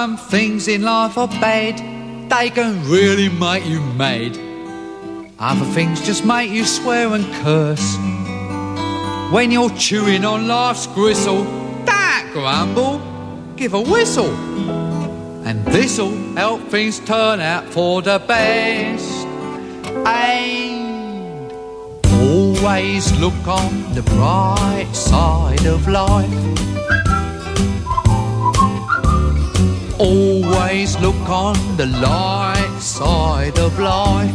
Some things in life are bad, they can really make you mad. Other things just make you swear and curse. When you're chewing on life's gristle, don't grumble, give a whistle. And this'll help things turn out for the best. And always look on the bright side of life. Always look on the light side of life.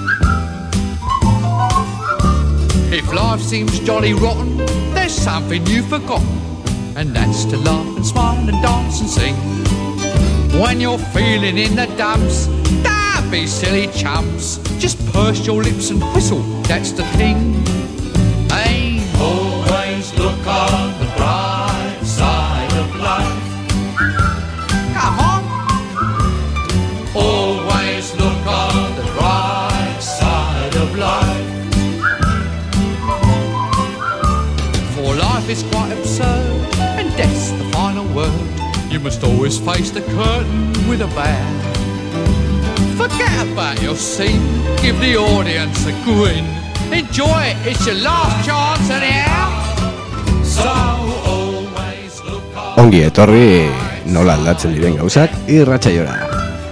If life seems jolly rotten, there's something you've forgotten, and that's to laugh and smile and dance and sing. When you're feeling in the dumps, don't be silly chumps. Just purse your lips and whistle, that's the thing. Hey, always look on the bright side of life. Come on. Always look on the bright side of life. Life is quite absurd, and death's the final word. You must always face the curtain with a bow. Forget about your scene, give the audience a grin. Enjoy it, it's your last chance anyhow. So always look on. Ongi etorri nola aldatzen diren gauzak irratsaiora.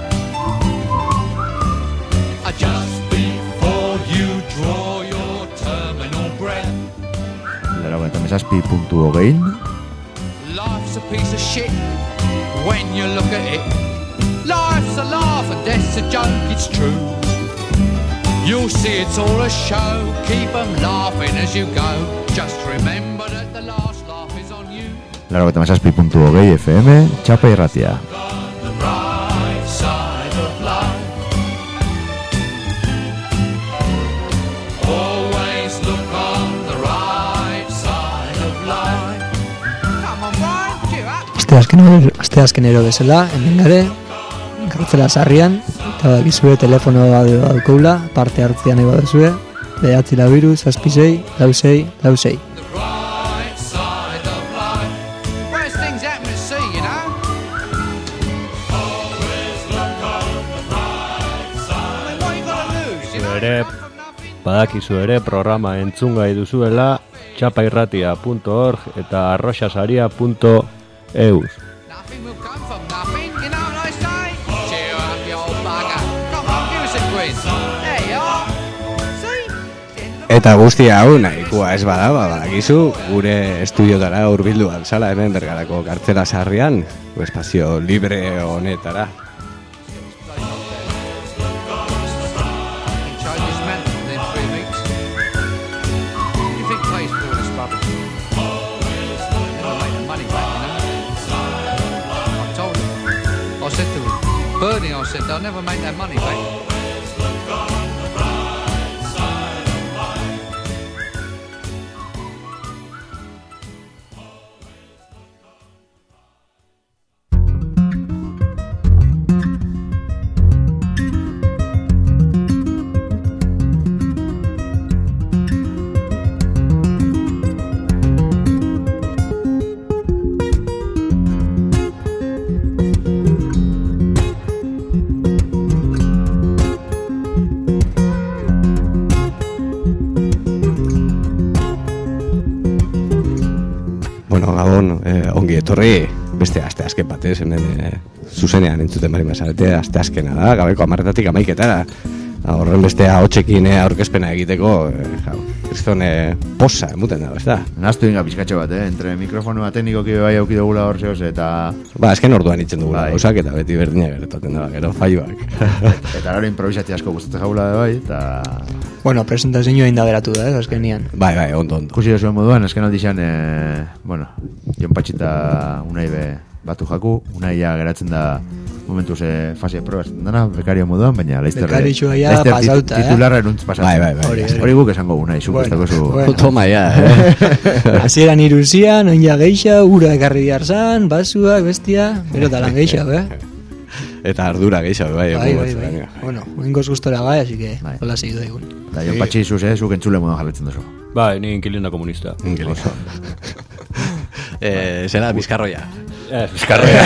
Zazpi.hogein. Life's a piece of shit when you look at it. Life's a laugh and death's a joke, it's true. You'll see it's all a show, keep them laughing as you go. Just remember that the last laugh is on you. Zazpi.hogei FM, Txapa Irratia. Asteazkenero bezala, hemen gare, kartzela sarrian, eta gizue telefono daukula, parte hartzea nahi baduzue, 942-6-6-6-6. Badakizu ere programa entzungai duzuela txapairratia.org eta arroxasaria.eus. Eta guztia hau nahikoa ez bada, badakizu gure estudiotara hurbildu alzala hemen Bergarako kartzela sarrian, espazio libre honetara. Bernie, I said, they'll never make that money back. Ongi etorri beste asteazken batez, hemen zuzenean entzuten bari mazarete, asteazkena da, gabeko 10:00 11:00 horren beste ahotsekin aurkezpena egiteko, kriston posa emuten dago, ez da? Naztu inga pizkatxo bat, entre mikrofonoa teknikoki bai auki dugula hor zehoz, eta... Esken orduan itzen dugula gauzak, eta beti berdina gertatzen dara, gero falloak. Eta gero improvisatzi asko gustatzen jaula bai, eta... Bueno, presentazioa inda beratu da, azkenian. Bai, ondo. Kusi da zuen moduan, azken aldixan, Jon Patxita unai batu jaku, unai ja geratzen da momentuz fase probaz dana, bekario moduan, baina Leicester pasauta, titularra eruntz pasauta. Bai. Hori guk esango unai, supuestako zu... Toma, ja. Hasieran iruzian, oinja geixa, ura ekarri diarzan, basuak, bestia, gero talan geixa, Eta ardura geixa, bai. Bueno, oingoz gustora gai, así que hola seguido egun. Eta Jon Patxi zuz, zuk entzule moduan jarretzen duzu. Bai, ni inkilina komunista. Zera, bizkarroia. Bizkarroia.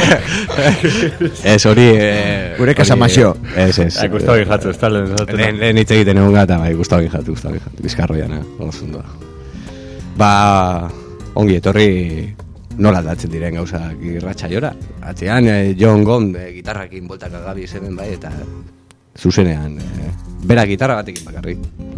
Ez hori... Gure kasamazio. Ez. Gustavo Jatu, ez talen. Lehen hitz egiten egon gata, bai, Gustavo Jatu, Bizkarroian, ondo. Ba, ongi etorri nola aldatzen diren gauzak irratsaiora. Atzean, John Gond gitarrakin boltak agabi zemen bai, eta zuzenean, bera gitarra batekin bakarrik.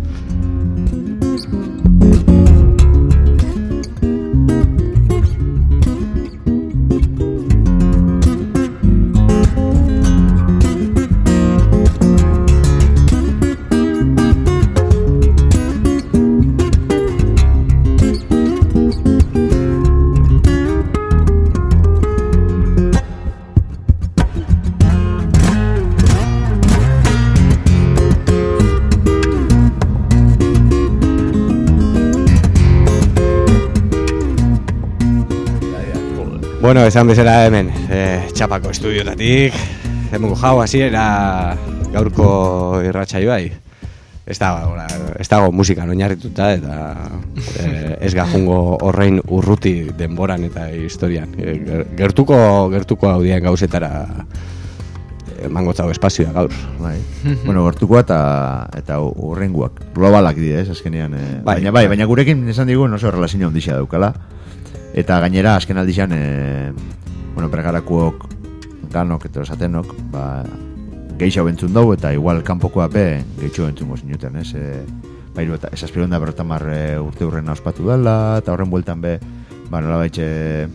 Bueno, esan bezala hemen, txapako estudiotatik, hemengo jau hasiera gaurko irratsaioai. Ez dago musikan oinarrituta eta ez gajungo horrein urruti denboran eta historian. Gertuko audien gauzetara emangotzau espazioa gaur. Bai. Bueno, gertukoa eta urrenguak. Globalak dira, azkenean. Baina gurekin esan digu oso relazio ondixea daukala. Eta gainera, azken aldixan, bergarakuok ganok eta esatenok, geixo bentzun dugu eta igual kanpokoa be geixo bentzun gozinuten, ez? Ez aspiron da berrotamar urte hurren ospatu dela, eta horren bueltan be, nola baitxe,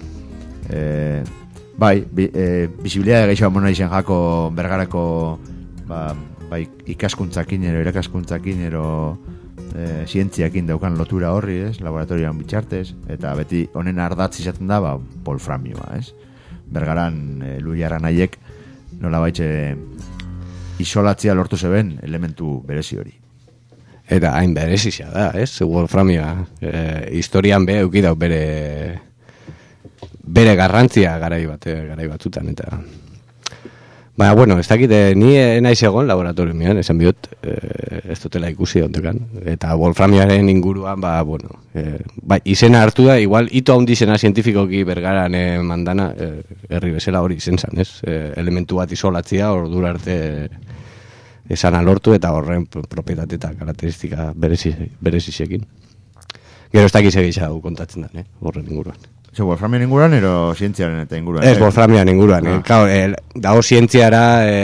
bisibilidade geixo amona izan jako bergarako, ikaskuntzakin ero, irakaskuntzakin ero, zientziakin daukan lotura horri, ez, laboratorioan bitxartez, eta beti honen ardatz izaten da, wolframioa, ez? Bergaran, Luiara nahiek, nola baitxe, isolatzia lortu zeben elementu berezi hori. Eta hain berezizia da, ez? Wolframioa, historian be, eukidau bere garrantzia garai batzutan, eta... Baina, bueno, ez dakit, ni naiz egon laboratorioan, esan bihot, ez dutela ikusi ontekan. Eta wolframioaren inguruan, izena hartu da, igual, ito handizena zientifikoki bergaran mandana, herri bezala hori izen zan, ez? Elementu bat isolatzia, ordura arte esan alortu, eta horren propietate eta karakteristika bereziziekin. Gero ez dakit segitza kontatzen da, horren inguruan. Zer, wolframioan inguruan, ero zientziaren eta inguruan? Ez, wolframioan inguruan. Dago zientziara,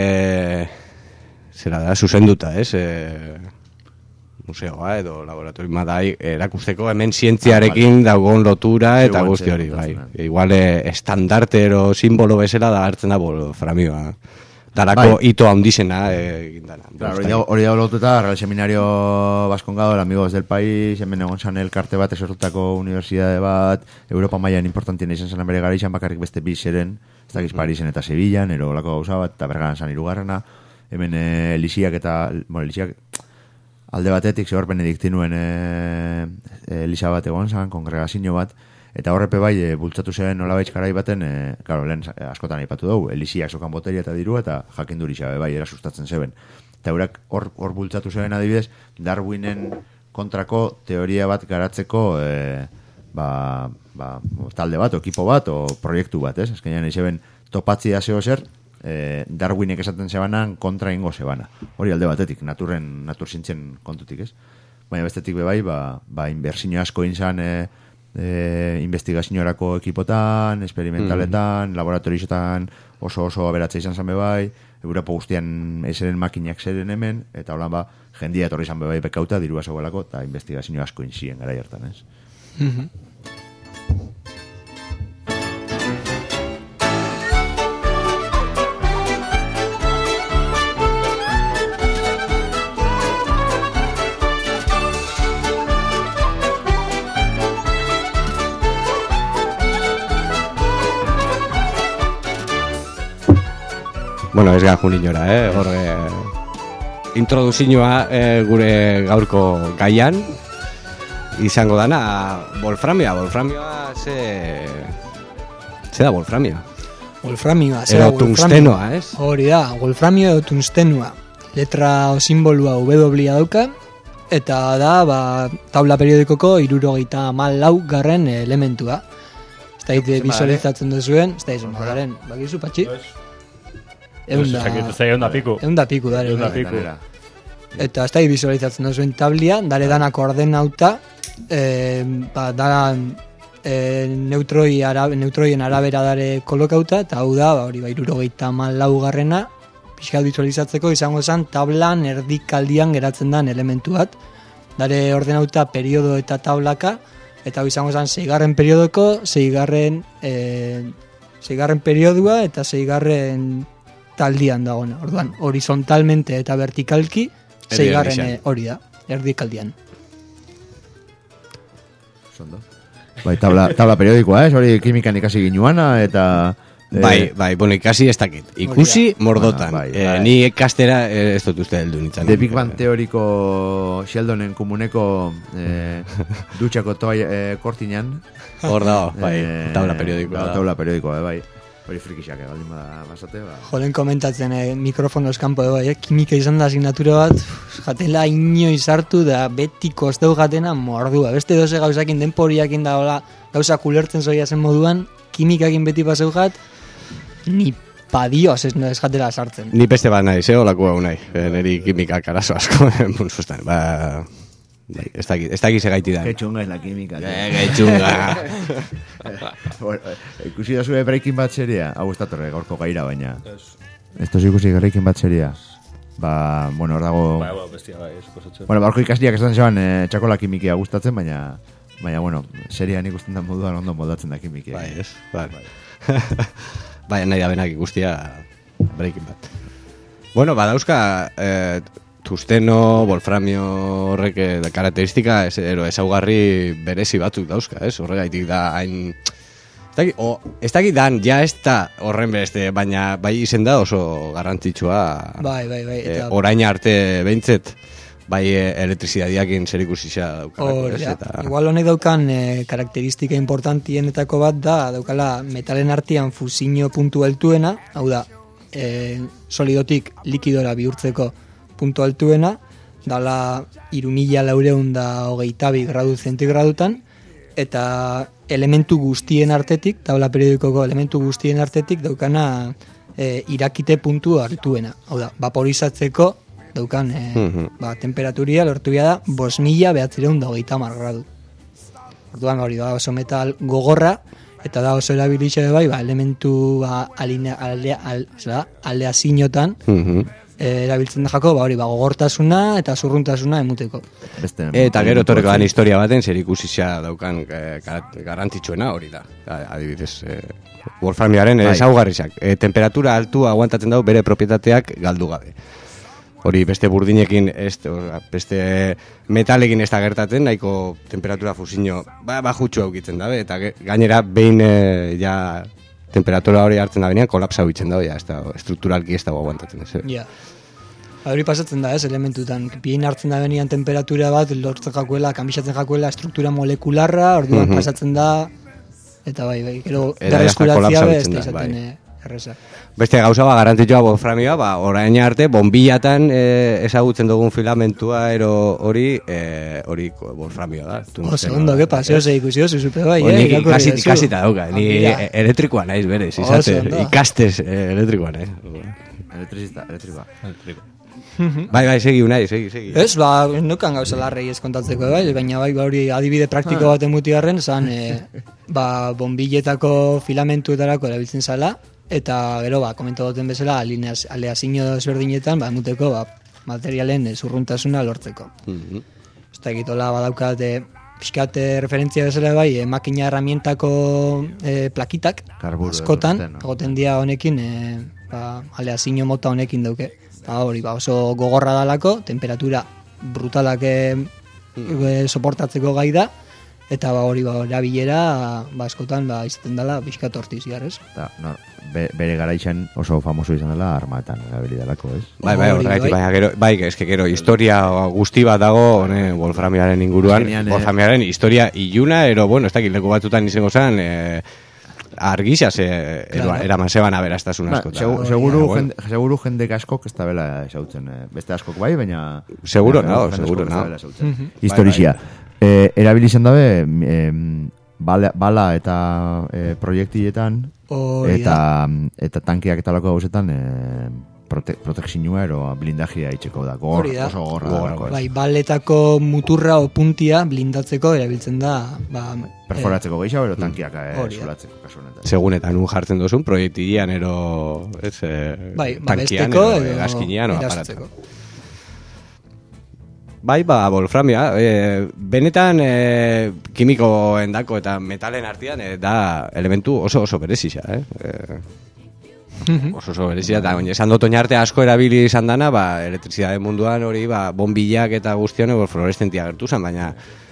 zera da, zuzenduta, ez? Museoa edo laboratorioa da, erakusteko hemen zientziarekin dagoen lotura eta guzti hori, bai. Igual, estandartero simbolo bezala da hartzen da wolframioa. Darako hito handizena egindana. Hori dago lotuta, Real Seminario Baskongado, el Amigos del País, hemen egon zan elkarte bat, esortutako universidade bat, Europa mailan importantien izan zan bere gara izan bakarrik beste bizeren, ez dakiz Parisen eta Sevillan, ero lako gauza bat, eta bergaran zan irugarrena, hemen Elixiak alde batetik, zehor benediktinuen Elisa bat egon zan, kongregazio bat, eta horrepe bai, bultzatu zen nolabaitz garai baten, lehen askotan aipatu dugu, Elisiak sokan boteria eta diru, eta jakinduri xabe bai, erasustatzen zeben. Eta eurak hor bultzatu zen adibidez, Darwinen kontrako teoria bat garatzeko talde bat, o ekipo bat, o proiektu bat, ez? Azkenean izeben topatzia zeo zer, Darwinek esaten zebanan kontra ingo zebana. Hori alde batetik, natur zintzen kontutik, ez? Baina bestetik bebai, inbertsio asko inzan, investigazioarako ekipotan, experimentaletan, laboratorioetan oso aberatza izan zan bebai, Europa guztian eseren makinak zeren hemen, eta holan jendia etorri izan bebai bekauta, dirua zegoelako, eta investigazio asko inzien gara hartan, ez? Bueno, ez gajun inora, hor introduzioa gure gaurko gaian izango dana wolframioa ze da wolframioa? Wolframioa, ze da tungstenoa, ez? Hori da, wolframio edo tungstenoa. Letra o simbolua W dauka, eta da, taula periodikoko 74 garren elementua. da visualizatzen duzuen, ez da izan, badaren, bakizu patxi? Eunda piku. Eunda piku, dare. Eunda piku. Eta ez da visualizatzen duzuen tablia, dare danak ordenauta, da neutroien arabera dare kolokauta, eta hau da, hori 74 pixkat visualizatzeko izango zen tablan erdikaldian geratzen den elementu bat. Dare ordenauta periodo eta tablaka, eta hau izango zen 6. periodoko, 6. periodua eta 6. taldian dagoena. Orduan, horizontalmente eta vertikalki 6. hori da, erdikaldian. Sondo. Bai, tabla periodikoa, hori kimikan ikasi ginuana, eta... Bai, bueno, ikasi ez dakit. Ikusi mordotan. Ni ikastera ez dut uste heldu nintzen. The Big Bang teoriko Sheldonen komuneko dutxako kortinan. Hor dago, bai, tabla periodikoa. Tabla periodikoa, bai. Hori frikixak egaldin basate, ba. Jolen komentatzen mikrofonos kanpo, bai, kimika izan da asignatura bat, jatela inoiz hartu da beti kosteu jatena mordua. Beste doze gauzakin denporiakin da, hola, gauzak ulertzen zoia zen moduan, kimikakin beti paseu jat, ni padioz ez jatela sartzen. Ni beste bat nahi, olako hau nahi. Neri kimikak arazo asko, punzustan, ba... Ez daki segaiti da. Getxunga es la química. Getxunga. Ikusi da zure Breaking Bad seria. Hau ez datorre gaurko gaira, baina. Ez toz ikusi Breaking Bad seria. Ba, bueno, hor dago... bestia, bai, esposatxe. Bueno, barko ikasliak esan zeban txakola kimikia gustatzen, baina, bueno, serian ikusten da moduan ondo moldatzen da kimikia. Bai, ez, bai. Bai, nahi da benak ikustia Breaking Bad. Bueno, badauzka... tusteno, wolframio horrek karakteristika ezaugarri berezi batzuk dauzka, ez? Horregaitik da hain... Ez dakit dan, ja ez da horren beste, baina bai izen da oso garrantzitsua. Bai. Orain arte behintzet, bai elektrizidadiakin zer ikusisa daukalako, ez? Igual honek daukan karakteristika importantienetako bat da, daukala metalen artean fusinio puntu altuena, hau da, solidotik likidora bihurtzeko puntu altuena, dala 3422 gradu zentigradutan, eta elementu guztien artetik, tabla periodikoko elementu guztien artetik daukana irakite puntu altuena. Hau da, vaporizatzeko daukan temperaturia lortu da 5930 gradu. Orduan hori da oso metal gogorra, eta da oso erabilitxe bai, elementu aleazinotan, erabiltzen da jako, hori gogortasuna eta zurruntasuna emuteko. Eta gero torreko dan historia baten zer ikusisa daukan garrantzitsuena hori da. Adibidez, wolframioaren ezaugarrizak. Temperatura altua aguantatzen dau bere propietateak galdu gabe. Hori beste burdinekin, beste metalekin ez da gertatzen, nahiko temperatura fusinio bajutxu aukitzen dabe, eta gainera behin temperatura hori hartzen da benean, kolapsa bitzen da, strukturalki ez dago aguantatzen. Ja. Hori pasatzen da, elementutan. Bien hartzen da benean temperatura bat, lortzen jakuela, kamisatzen jakuela, struktura molekularra, orduan pasatzen da, eta bai, gero derreskuratzia ez da izaten erreza. Beste gauza garrantzitsua wolframioa, orain arte, bombillatan ezagutzen dugun filamentua hori wolframioa da. Oso, que paseo se ikusio, zuzupe bai, ikasita dauka, ni elektrikoa naiz berez, izate, ikastez elektrikoa naiz. Elektrikoa. Bai, segi unai, segi. Ez, nukan gauza larrei ez kontatzeko, baina hori adibide praktiko bat emutiarren, zan, bombilletako filamentuetarako erabiltzen zala, eta gero, komento duten bezala, aleazio desberdinetan, emuteko, materialen zurruntasuna lortzeko. Ez da egitola badaukat, pixkat referentzia bezala bai, makina herramientako plakitak, askotan, egoten dia honekin, aleazio mota honekin dauke. Hori, oso gogorra dalako, temperatura brutalak soportatzeko gai da, eta hori erabilera askotan izaten dela pixkat hortiz, jarrez? Bere garaixen oso famoso izan dela armatan erabilidalako, ez? Bai, gero historia guzti bat dago wolframioaren inguruan, wolframioaren historia iluna, ez dakit leku batzutan izango zen, argizaz eraman zeban aberastasun asko. Seguru jendek askok ez da bela esautzen. Beste askok bai, baina... Seguro, no. Historizia. Erabilizen dabe bala eta proiektietan, Hori da. eta tankeak eta lako gauzetan protekzinua ero blindajia itxeko da. Hori da. Oso gogorra. Bai, baletako muturra o puntia blindatzeko erabiltzen da, Perforatzeko gehiago, ero tankiak hori da. zulatzeko kasu honetan. Segunetan nun jartzen duzun, proiektilean ero bai, tankian babesteko ero edo gaskinean o erasotzeko. aparatzen. Bai, wolframia, benetan kimikoen dako eta metalen artean da elementu oso berezia, oso berezia, eta esan dut oinarte asko erabili izan dana, elektrizidade munduan hori, bombillak eta guztion fluoreszentia gertu zen, baina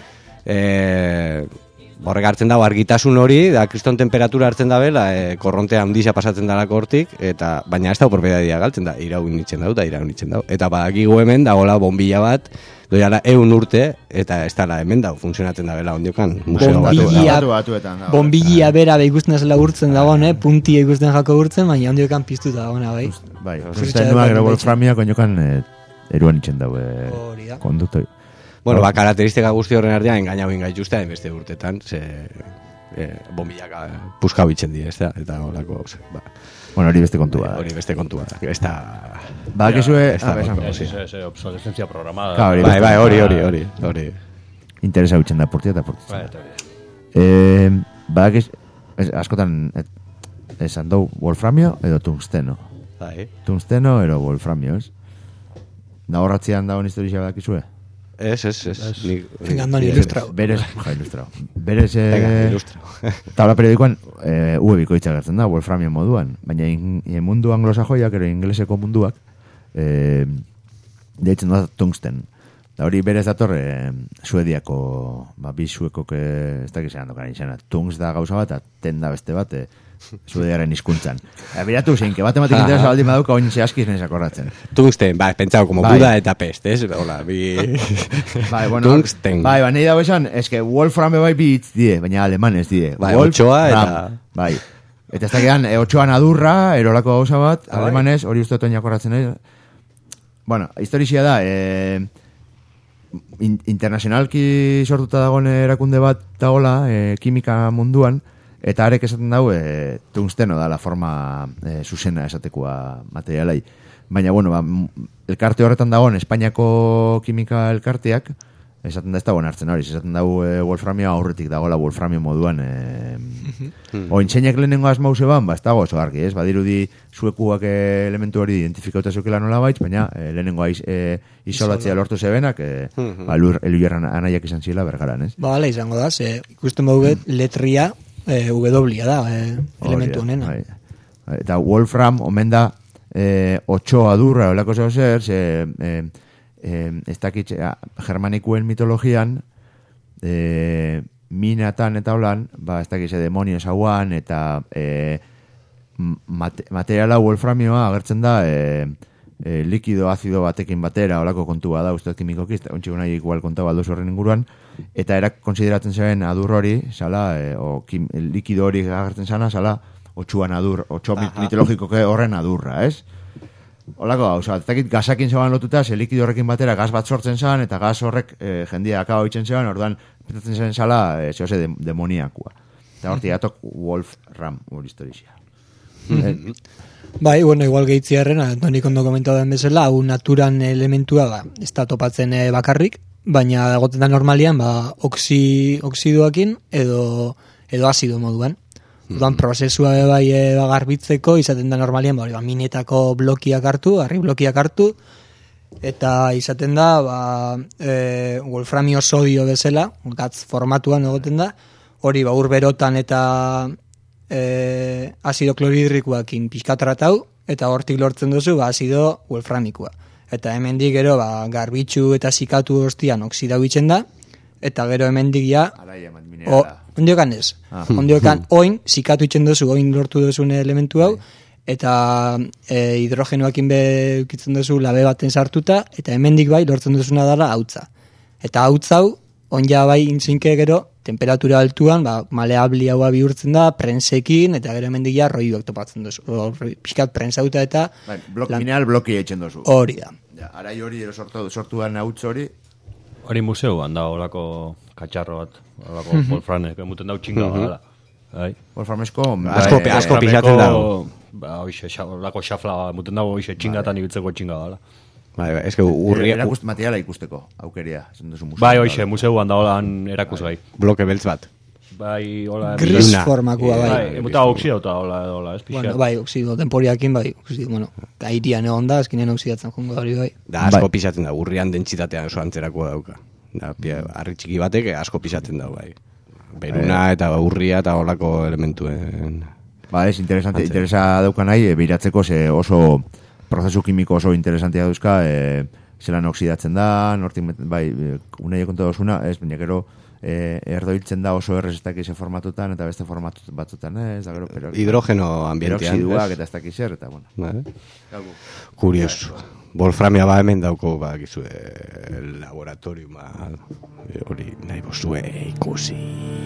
horrek hartzen dago argitasun hori, da kriston temperatura hartzen da bela, korrontea handixa pasatzen dalako hortik, baina ez da propietatea galtzen da, iraunitzen dau, eta badakigu hemen dagoela bombilla bat, doiala 100 urte, eta ez dala hemen dau, funtzionatzen da bela ondiokan, museo batuetan. Bombillia bera ikusten zela urtzen dagoen, puntia ikusten jako urtzen, baina ondiokan piztuta dagoena, bai. Bai, uste nuak ero wolframia koniokan eruan itxen dau konduktoi. Bueno, karakteristika guzti horren artean engainau ingaituztea beste urtetan, bombillaka puskau itzen di, ez da, eta horako, Bueno, hori beste kontua. Hori beste kontua. Ez da... Ba, que sue... obsolescencia programada. Bai, hori. Interesa hutzen da portia eta portia. Ba, que... Askotan... Esan dau wolframio edo tungsteno. Bai. Tungsteno edo wolframio, ez? Da horratzean dagoen historia badak izue? Ez. Venga, Andoni, ilustrao. Ilustrao. Berez... ilustrao. Tabla periodikoan bikoitza gertzen da, wolframio moduan. Baina mundu anglosajoiak, ero ingleseko munduak, deitzen da tungsten. Da hori berez dator Suediako, bi suekok ez dakizean dokan izena. Tungs da gauza bat, ten da beste bat, Suediaren hizkuntzan. Biratu zein, que matematik interesa baldin badauka oin zehazkiz nesa korratzen. Tungsten, pentsau, como Buda eta pest, ez? Hola, tungsten. Bai, nahi dago esan, eske wolfram bai bi hitz die, baina alemanez die. Bai, otxoa eta... Bai. Eta ez dakidan, otxoan adurra, erolako gauza bat, alemanez, hori uste oin korratzen nahi. Bueno, historizia da, internazionalki sortuta dagoen erakunde bat dagoela, kimika munduan, eta arek esaten dau, tungsteno da la forma zuzena esatekoa materialai. Baina, bueno, elkarte horretan dagoen, Espainiako kimika elkarteak, esaten da ez dagoen hartzen hori, esaten dau wolframio aurretik dagoela wolframio moduan. Ointzeinek lehenengo asmau zeban, ez dago oso argi, ez? Badirudi zuekuak elementu hori identifikauta zukela nola baitz, baina lehenengo isolatzea lortu zebenak, eluierran anaiak izan zila bergaran, ez? Bala, izango da, ikusten bauget letria, W da, elementu honena. Eta Wolfram, omen da, otxo adurra, olako zeo zer, ez dakit, germanikuen mitologian, minatan eta holan, ez dakit, demonio esauan, eta materiala Wolframioa agertzen da, likido, azido batekin batera, olako kontua da, uste kimikoki, ontsi nahi igual konta baldoz horren inguruan, eta erak konsideratzen zeben adur hori, sala, likido hori agertzen zana, sala, otxuan adur, otxo mitologiko horren adurra, ez? Olako, ez dakit, gazakin zeban lotuta, likido horrekin batera gaz bat sortzen zan, eta gaz horrek jendia akaba itzen zeban, orduan, petatzen zeben sala, zehose demoniakua. Eta horti gatok Wolfram, hori historizia. Bai, bueno, igual gehitziarren, Antoni kondo komentau den bezala, hau naturan elementua ez da topatzen bakarrik, baina egoten da normalian oksidoakin edo azido moduan. Orduan prozesua bai garbitzeko izaten da normalian minetako blokiak hartu, harri blokiak hartu, eta izaten da wolframio sodio bezala, gatz formatuan egoten da, hori ur berotan eta azido kloridrikoakin pixka tratau, eta hortik lortzen duzu azido wolframikoa. Eta hemendik gero garbitzu eta zikatu ostian oksidau itzen da, eta gero hemendik ja ondiokan ez. Ondiokan oin zikatu itzen duzu, oin lortu duzun elementu hau, eta hidrogenoakin ukitzen duzu labe baten sartuta, eta hemendik bai lortzen duzuna dela hautza. Eta hautza hau, onja bai intzinke gero, temperatura altuan, maleabli haua bihurtzen da, prensekin, eta gero hemendik ja roiuak topatzen duzu. Piskat prensauta eta... Mineral bloki eitzen duzu. Hori da. Arai hori sortu den hautz hori, Hori museuan da, olako katxarro bat, olako Wolframek, emuten dau txinga badala. Wolframesko... Asko pixatzen dago. Hoxe, olako xafla, emuten dau hoxe txingatan ibiltzeko txinga badala. Bai, eske urria... Materiala ikusteko, aukeria. Bai, hoxe, museuan da holan erakus bai. Bloke beltz bat. Bai, hola... Gris formakua, bai. Emuta oksidauta, hola, ez pixat. Bueno, bai, oksido, temporiakin, bai, oksido, bueno, gairian egon da, eskinen oksidatzen jongo hori, bai. Da, asko pixatzen da, urrian dentsitatea oso antzerako dauka. Da, harri txiki batek asko pixatzen da, bai. Beruna eta urria eta holako elementuen... Ba, ez, interesa dauka nahi, biratzeko ze oso... prozesu kimiko oso interesantea duzka, zelan oksidatzen da, nortik, bai, unai konta dozuna, ez, baina gero, erdoiltzen da oso errez ez dakize formatutan, eta beste formatu batzutan, ez, da gero, hidrogeno ambientean, peroxiduak eta ez dakizer, eta, bueno. Kurioso. Wolframia ba hemen dauko, ba, gizu, laboratoriuma, hori nahi bozue ikusi.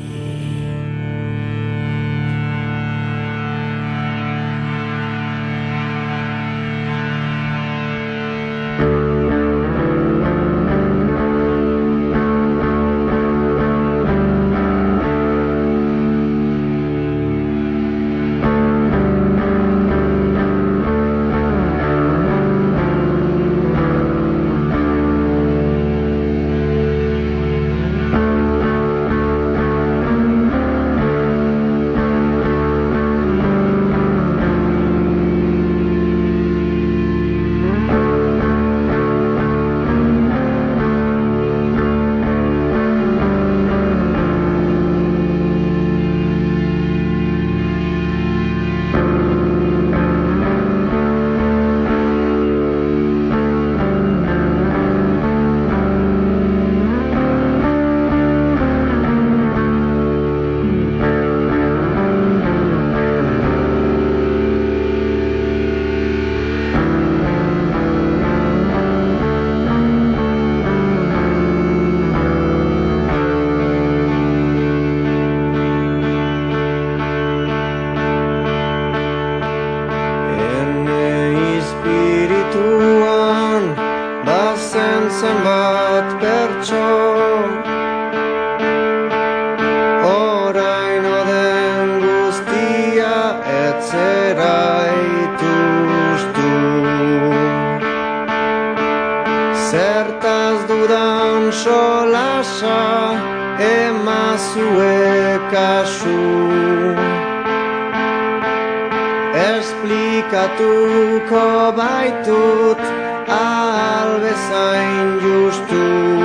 Esplikatuko baitut albezain justu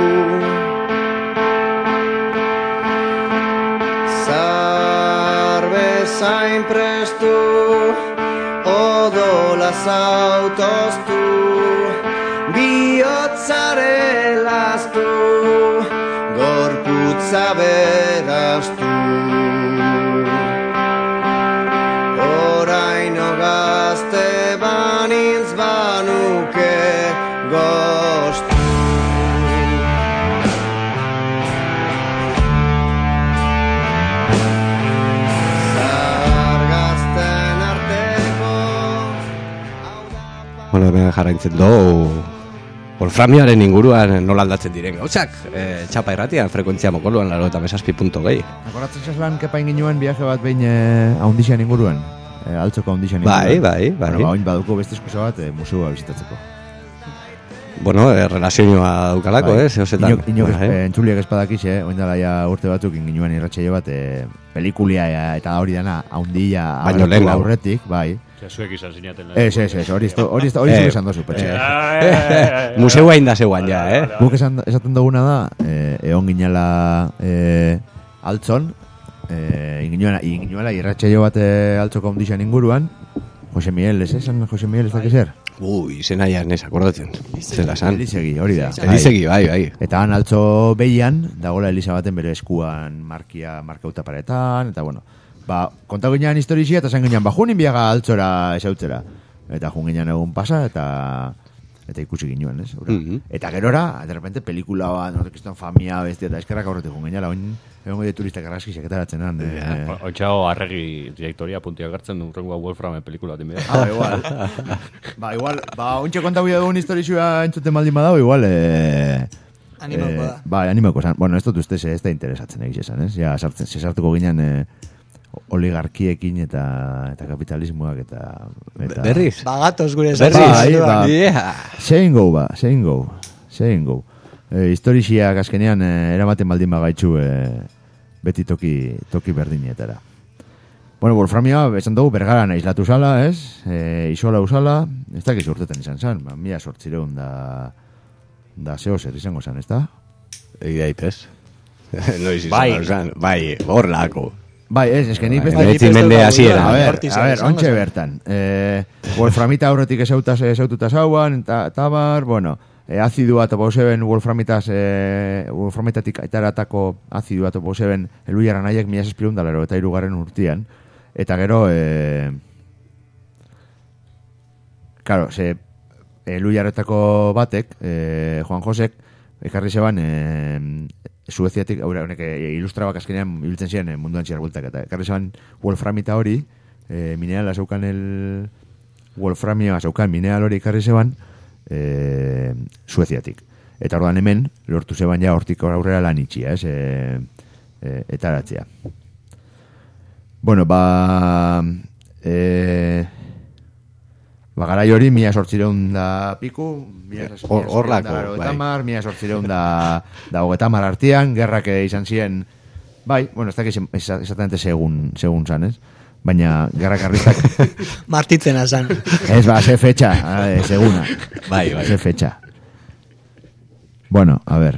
Zar bezain prestu odola zautoztu bihotzare laztu gorputza beraztu gazte banintz banuke goztu Zargazten arteko Bueno, hemen jarraitzen dugu Wolframiaren inguruan nola aldatzen diren gauzak Txapa irratian, frekuentzia mokoluan 97.2 Akoratzen zazlan kepain ginuen viaje bat behin haundixian inguruan altzoko haundixan bai. Bueno, hain baduko beste eskusa bat museua bizitatzeko. Bueno, relazioa daukalako, zehozetan. Inok entzuliak espadakiz, oin dala ja urte batzuk inginuen irratxaio bat, pelikulia eta hori dana, haundilla aurretik, bai. Zuek izan zinaten. Hori zuek esan dozu, petxe. Museua inda zeuan, ja, Guk esaten duguna da, egon ginela altzon, inginuela irratxaio bat altzoko ondixan inguruan Jose Miguel, Jose Miguel ez dakizer? Izena ja nes akordatzen zela san Elizegi, hori da Elizegi, bai Eta han altzo behian, dagoela Eliza baten bere eskuan markauta paretan Eta bueno, konta ginean historizia eta zan ginean junin biaga altzora esautzera Eta jun ginean egun pasa eta ikusi ginuen, ez? Eta gerora, de repente, pelikula bat, nortekistan famia, bestia, eta eskerrak aurretik jungen gala, egon de turistak arraskizak eta batzen an. Oitxago arregi direktoria puntia gartzen urrengoa Wolfram pelikula timea. Igual. Ontxe konta guia dugun historizua entzuten baldin badau, igual, Animauko da. Bai, animauko zan. Bueno, ez dut ustez ez da interesatzen egiz esan, ez? Ja, sartuko ginen oligarkiekin eta kapitalismoak eta... Berriz? Bagatoz gure Saying go. Historixiak azkenean eramaten baldin bagaitxu beti toki berdinetara. Bueno, Wolframia, esan dugu, Bergaran aislatu zala, ez? Isola usala, ez dakiz urtetan izan zan, 1800 da zeo zer izango zan, ez da? Egidaitez. Noiz izan zan, bai, hor lako. Bai, ez que nik beste... Mende hasiera. A ver, ontxe bertan. Wolframita aurretik esaututa zauan, eta bar, bueno, azidua topo zeben Wolframitatik aitaratako azidua topo zeben eluiaran aiek 1683 urtean, eta gero claro, eluiaretako batek, Juan Josek, ekarri zeban Sueziatik, honek ilustrabak azkenean ibiltzen ziren munduan txargultak, eta ekarri zeban wolframita hori, minerala zeukan wolframia zeukan mineral hori ekarri zeban Sueziatik. Eta orduan hemen, lortu zeban ja hortik aurrera lan itxia, etaratzea. Bueno, garai hori, 1800 piku, 1830 da 30 artean, gerrak izan ziren, bai, bueno, ez dakiz exactamente segun zan, ez? Baina, gerrak arristak... Martitzena zan. Ez, ze fecha, seguna. Bai. Ze fecha. Bueno, a ver...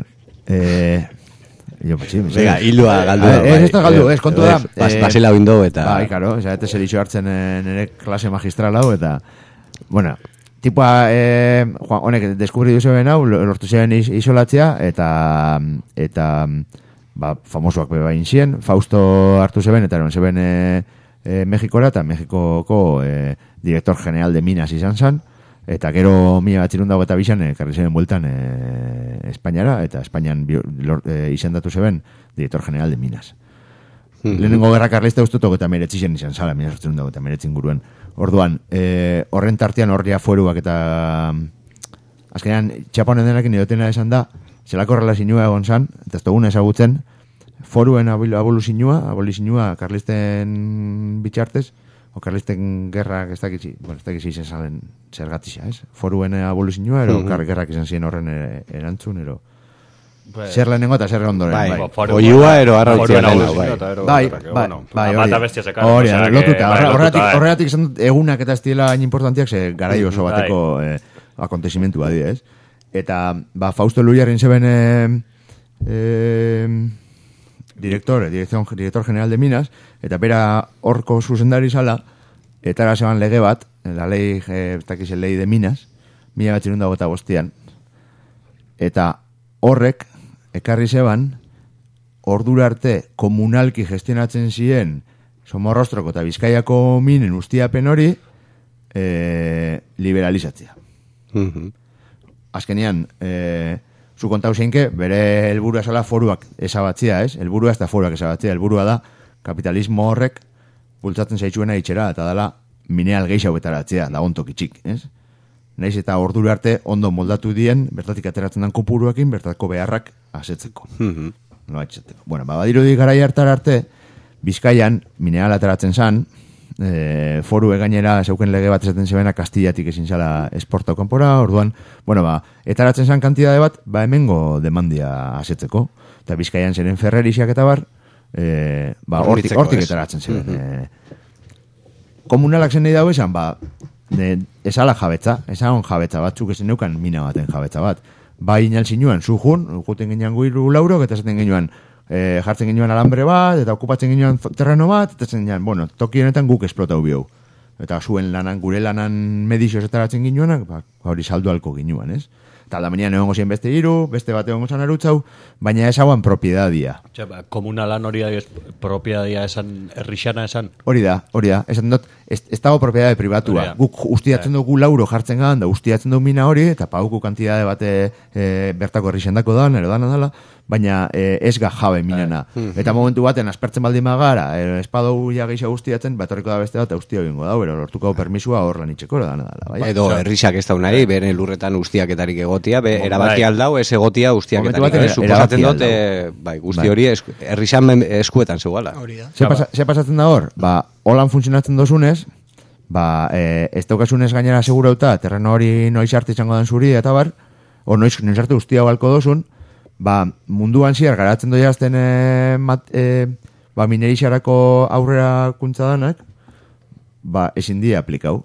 Venga, hilua galdu. Ez galdu, ez, kontu da. Basila bindo eta... Bai, karo, ez selixo hartzen nire klase magistral hau, eta... Bueno, tipua, honek, deskubri duzuen hau, lortu zeben isolatzea, eta famosoak bebain zien, Fausto hartu zeben, eta eron zeben Mexikora, eta Mexikoko director general de minas izan zan, eta gero 1922an karri zeben bueltan Espainiara, eta Espainian izendatu zeben director general de minas. Lehenengo gerra karlista ustutok eta meretzi izan zala, 1929 inguruen. Orduan, horren tartean horria fueruak eta azkenean txaponen denak nidotena esan da, zelako relazioa egon zan, eta ez dugun ezagutzen, foruen abolizinua karlisten bitxartez, o karlisten gerrak ez dakiz izan zalen zergatisa, ez? Foruen abolizinua, ero gerrak izan ziren horren erantzun, ero... Zer lehenengo eta zer ondoren, bai. Oiua ero arrautzea nena, bai. Hori, lotuta. Horregatik izan dut egunak eta ez diela hain importantiak, ze garai oso bateko akontesimentu badi, ez? Eta, Fausto Luiarrin zeben director general de minas, eta bera horko zuzendari zala, eta era zeban lege bat, la ley, ley de minas, 1925an, eta horrek, ekarri zeban, ordura arte komunalki gestionatzen ziren Somorrostroko eta Bizkaiako minen ustiapen hori liberalizatzea. Azkenean, zu kontau zeinke, bere helburua zala foruak esabatzea, ez? Helburua ez da foruak esabatzea, helburua da kapitalismo horrek bultzatzen zaitzuena itxera, eta dala mineral gehiago betaratzea, lagontok itxik, ez? Naiz eta ordura arte ondo moldatu dien, bertatik ateratzen dan kopuruekin, bertatako beharrak asetzeko. No atxeteko. Bueno, badirudi garai hartar arte, Bizkaian mineral ateratzen zan, foru egainera zeuken lege bat esaten zebena Kastillatik ezin zala esportau kanpora, orduan, bueno, etaratzen zan kantidade bat, hemengo demandia asetzeko. Eta Bizkaian zeren Ferrerisiak eta bar, hortik etaratzen zeben. Komunalak zen nahi dago esan, esala jabetza, esan jabetza batzuk ezen neukan mina baten jabetza bat. Inal zinuan, zujun, guten ginean guiru laurok, eta zaten ginean jartzen ginean alambre bat, eta okupatzen ginean terreno bat, eta zaten ginean, bueno, toki honetan guk esplotau bihau. Eta zuen lanan, gure lanan medizioz etaratzen ginean, hori saldu alko ginean, ez? Eta aldamenean egongo zien beste hiru, beste bat egongo zan arutzau, baina ez hauan propiedadia. Komunalan hori da, propiedadia esan, errixana esan? Hori da, esan dut, ez dago propiedade privatua. Guk ustiatzen dugu lauro jartzen gan, da ustiatzen dugu mina hori, eta pauku kantidade bate bertako errixendako da, nero dana, baina ez jabe minena. Eta momentu baten, aspertzen baldin magara, espadou ja gehiago ustiatzen, batorriko da beste bat, ustia egingo da, bero lortuko permisua hor lan itxeko, dana. Edo errixak ez da nahi, bere lurretan ustiaketarik egon egotia, erabaki aldau, ez egotia ustiaketarik. Suposatzen dut, bai, guzti hori herrixan eskuetan zegoela. Ze pasatzen da hor? Holan funtzionatzen dozunez, ez daukasunez gainera segurauta, terreno hori noiz arte izango den zuri, eta bar, noiz arte guztia balko dozun, munduan ziar garatzen doiazten minerixarako aurrera kuntza danak, ezin di aplikau.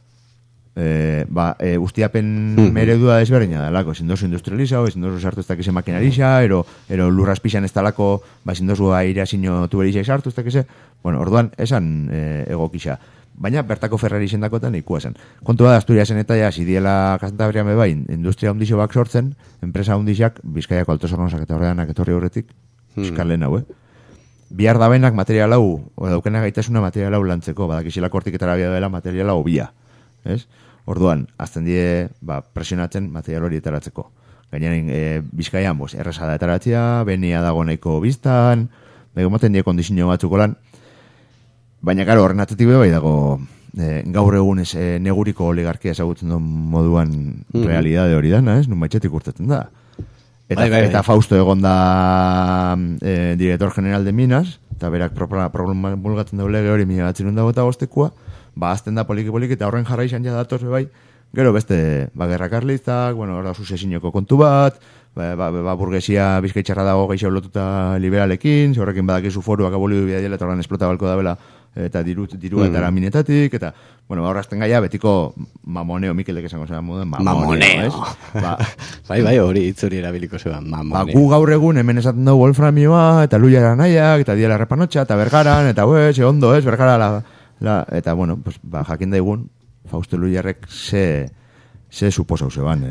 Ustiapen meredua desberdina dalako, ezin dozu industrializau, ezin dozu sartu ez dakize makinarixa, ero lurraspixan ez dalako, ezin dozu airea zino tuberixa sartu ez dakize, orduan esan egokixa. Baina bertako Ferrari izendakotan ikua zen. Kontua da Asturiasen eta ja, zidiela Kantabrian bebai, industria hundixo bak sortzen, enpresa hundixak, Bizkaiako Alto Zornosak eta horreanak etorri horretik, eskarlen hau, Bihar dabenak material hau, daukena gaitasuna material hau lantzeko, badakizilako hortiketara bia dela material hau bia. Orduan, azten die presionatzen material hori etaratzeko. Gainaren, Bizkaian, erresa da etaratzea, benia dago nahiko biztan, begomaten die kondizio batzuko lan, baina, karo, horren atzetik bai dago gaur egun neguriko oligarkia ezagutzen duen moduan realidade hori dana, nun baitxetik urtetzen da. Eta Fausto egon da director general de Minas, eta berak problema bulgatzen dago lege hori 1985, azten da poliki-poliki, eta horren jarra izan ja datoz bai, gero beste gerra karlistak, hor suzesinoko kontu bat, burgesia bizkaitxarra dago geixau lotuta liberalekin, horrekin badakizu foruak abolidu bidea dela, eta horren esplota balko da bela, eta dirua eta minetatik, eta, horrazten gaia betiko mamoneo, Mikelek esango zeban moden, mamoneo. Bai, hori, hitz hori erabiliko zeban, mamoneo. Gu gaur egun hemen esaten dugu wolframioa, eta luiara nahiak, eta diela repanotxa, eta bergaran, eta ondo, bergara eta, jakin daigun, Fausto Luiarrek ze suposau zeban.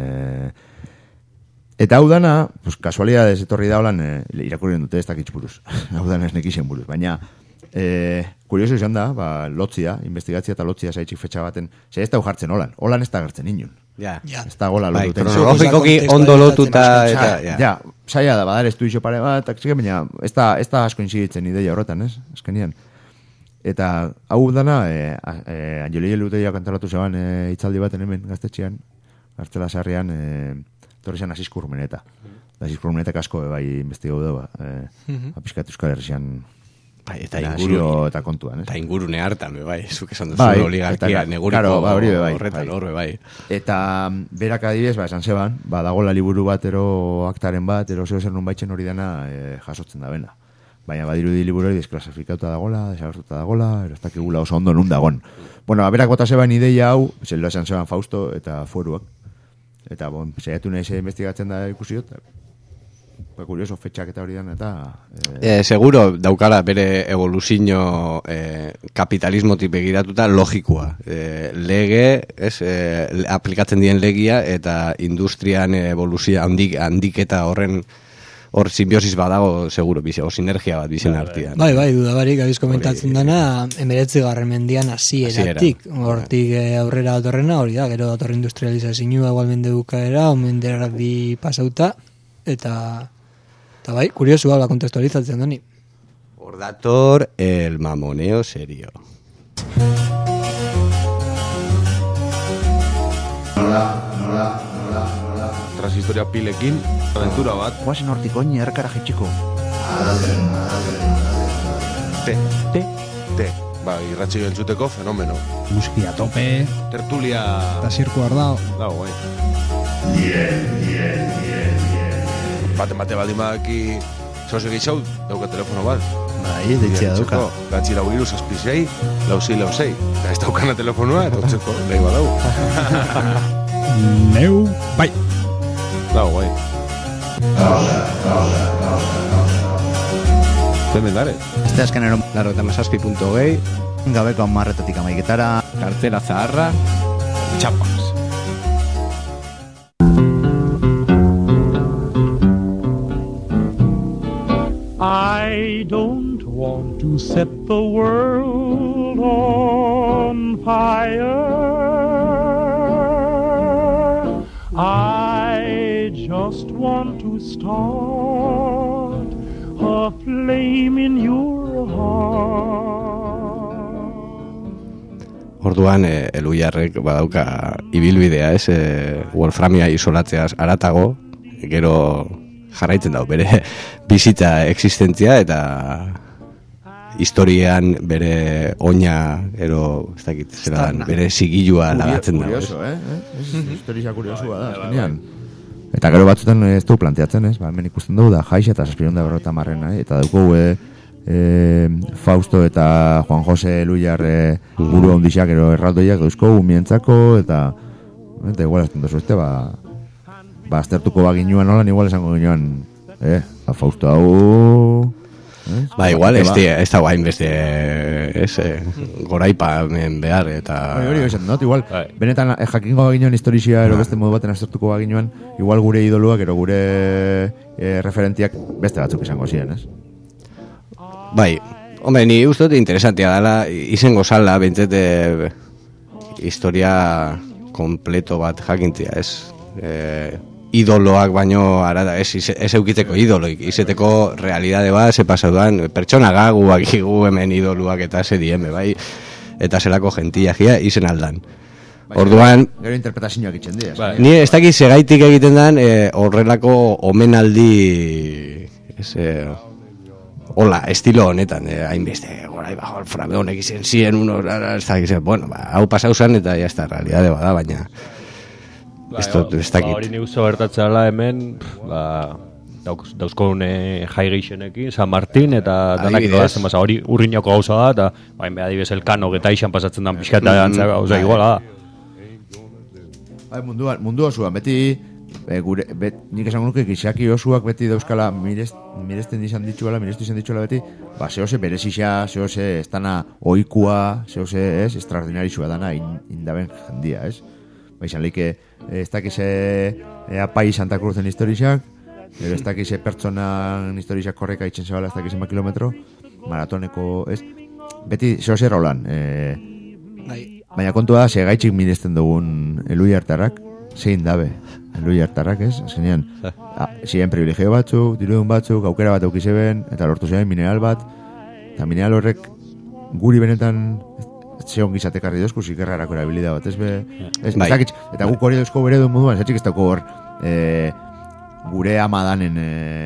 Eta hau dana, kasualidades etorri da holan, irakurrien dute ez dakitz buruz. Hau dana ez nekixen buruz. Baina, kurioso izan da, lotzia, investigatzia eta lotzia zaitxik fetxa baten, ez da jartzen holan. Holan ez da gertzen inun. Ez da gola lotuta. Kronologikoki ondo lotuta. Zaila da, badar ez du iso pare bat, baina ez da asko inziditzen ideia horretan, ez? Azkenian. Eta hau dana, Anjoli Luteia kantalatu zeban hitzaldi baten hemen gaztetxean, Gartzela Sarrian, torri zen Asiz Kurmeneta. Asiz Kurmenetak asko bai investigau da, apiskat Euskal Herrian eta kontuan. Eta ingurune hartan, bai, zuk esan duzu oligarkia neguriko horretan, horre, bai. Eta berak adibidez, esan zeban, dagoela liburu bat, aktaren bat, zeo zer nun baitzen hori dana jasotzen da bena. Baina badirudi liburu hori desklasifikatuta dagoela, desagertuta dagoela, eraztakigula oso ondo nun dagon. Berak bota zeban ideia hau, zelo esan zeban Fausto eta Foruak. Eta, saiatu nahi ze investigatzen da ikusiot, kurioso, fetxak eta hori dan, eta... Seguro, daukala bere evoluzio kapitalismotik begiratuta logikoa. Lege, aplikatzen dien legia, eta industrian evoluzio handiketa horren hor simbiosis badago, seguro, o sinergia bat bizen artean. Bai, dudabarik, abiz komentatzen dana, 19. mendian hasieratik. Hortik aurrera datorrena, hori da, gero dator industrializazioa, igualmente bukaera, omenderdi pasauta, eta bai, kuriosu la kontestualizatzen doni. Hor dator el mamoneo serio. Nola. Transhistoria pilekin, aventura bat. Joazen hortik oini erkara jetxiko. Te. Irratxi entzuteko fenomeno. Muskia tope. Tertulia. Eta zirku ardao. Dago, bai. Bate baldin badaki zauzek izau, dauka telefono bat. Bai, deitzea dauka. Gatzi lau iru, zazpizei, lausei. Eta ez daukana telefonua, eta utzeko lehi badau. Neu, bai. Dago, bai. Zemen dare. Este azkenero. Laro eta masazpi.gei. Gabeko amarretatik amaiketara. Kartela zaharra. Txapas. I don't want to set the world on fire. I just want to start a flame in your heart. Orduan, Eluiarrek badauka ibilbidea, ez? Wolframia isolatzeaz aratago, gero jarraitzen dago, bere bizitza existentzia eta historian bere oina, ez dakit, zelan, bere sigillua lagatzen dago. Kurioso, historia kuriosua da, azkenean. Eta gero batzutan ez du planteatzen, ez? Ba, hemen ikusten dugu da Jaixa eta 750, eta dauko Fausto eta Juan Jose Eluiar buru ondixak ero erraldoiak dauzko umientzako, eta igual azten duzu ba aztertuko baginuan nolan, igual esango ginuan Fausto hau ba, igual, ez da guain beste goraipa behar, eta hori esan dut, igual benetan jakingo baginuan historizia ero beste modu baten aztertuko baginuan, igual gure idoluak ero gure referentiak beste batzuk izango ziren, ez? Bai, hombre, ni uste dut interesantia dela, izango zala, bentzete historia kompleto bat jakintzia, ez? Idoloak baino arada, ez eukiteko idoloik, izeteko realidade bat, ze pasaudan, pertsona gaguak igu hemen idoluak eta ze dieme, bai? Eta zelako gentiagia izen aldan. Orduan, gero interpretazioak itzen dira. Ni ez dakit segaitik egiten dan horrelako omenaldi hola, estilo honetan, hainbeste, gorai bajo alfrabe honek izen ziren uno, ez dakit, bueno, hau pasau zan eta ya está, realidade bada, baina ez dakit. Hori ni uso bertatzea hemen, dauzkon jai geixenekin, San Martin, eta danak doazen, hori urrinako gauza da, eta bain beha dibez elkano eta ixan pasatzen dan pixka eta gantza gauza iguala da. Mundu osuan, beti nik esango nuke gizaki osuak beti dauzkala mirestu izan ditzuela beti, zehose berezisa, zehose estana oikua, zehose extraordinarizua dana indaben jendia, ez? Izan leike, ez dakize apai Santa Cruzen historizak, ez dakize pertsonan historizak korreka itzen zebala, ez dakize kilometro, maratoneko, ez? Beti zehose rolan. Baina kontua da, segaitxik miresten dugun Eluiartarrak, zein dabe. Eluiartarrak, ez? Azkenean, ziren privilegio batzuk, dirudun batzuk, aukera bat aukizeben, eta lortu ziren mineral bat, eta mineral horrek guri benetan zeon gizatekarri dozku, zikerrarako erabilida bat, ez be? Eta guk hori dozko bere duen moduan, ez dako hor gure amadanen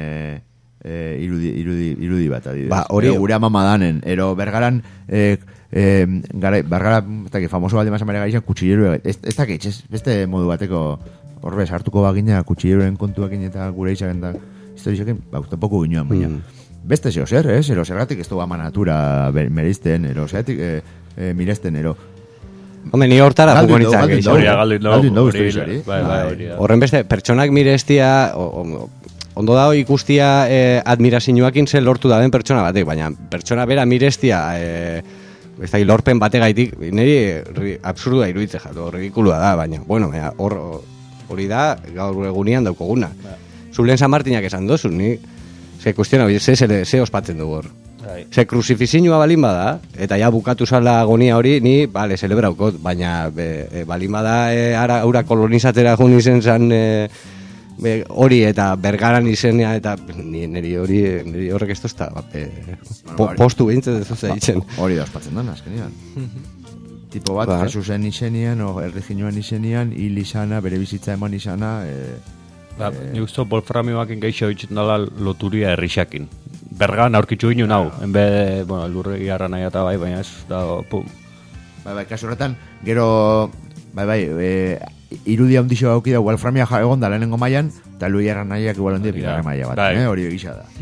irudi bat, adibidez. Gure amadanen, ero bergaran bergara, famoso balde mazamare gaizan, kutxilleru, ez dakit, beste modu bateko horrez, hartuko bagina, kutxilleroen kontuakin eta gure izaken da historizakin, tampoco ginean, baina. Beste zeo zer, ero zergatik ez dugu ama natura merizten, ero zergatik miresten, ero. Hombre, ni hortara pukonitzak gehiago. Galdin dugu historizari. Horren beste, pertsonak mirestia, ondo dago ikustia admirazioakin zen lortu da den pertsona batek, baina pertsona bera mirestia ez da, lorpen bategaitik, niri absurdua iruditze jatu, ridikulua da, baina, bueno, hori da gaur egunean daukoguna. Zulen San Martinak esan dozu, ni ze kuestiona, ze ospatzen dugu hor. Ze kruzifizinua balin bada, eta ja bukatu zala agonia hori, ni, bale, celebraukot, baina balin bada aura kolonizatera jun izen zan hori eta bergaran izenia, eta niri horrek ez tozta, postu behintzen ez tozta ditzen. Hori da ospatzen dana, azkenean. Tipo bat, Jesusen izenian, o erreginoan izenian, hil izana, bere bizitza eman izana. Nik uste Wolframioak geixo ditzen dala loturia errixakin. Bergan aurkitzu ginen hau, enbe, bueno, lurregi arra nahi eta bai, baina ez, da, pum. Bai, kasu horretan, gero, irudia ondixo hauki da, Wolframia egon da lehenengo mailan, eta lui arra nahiak igual ondia bigarren maila bat, hori egisa da.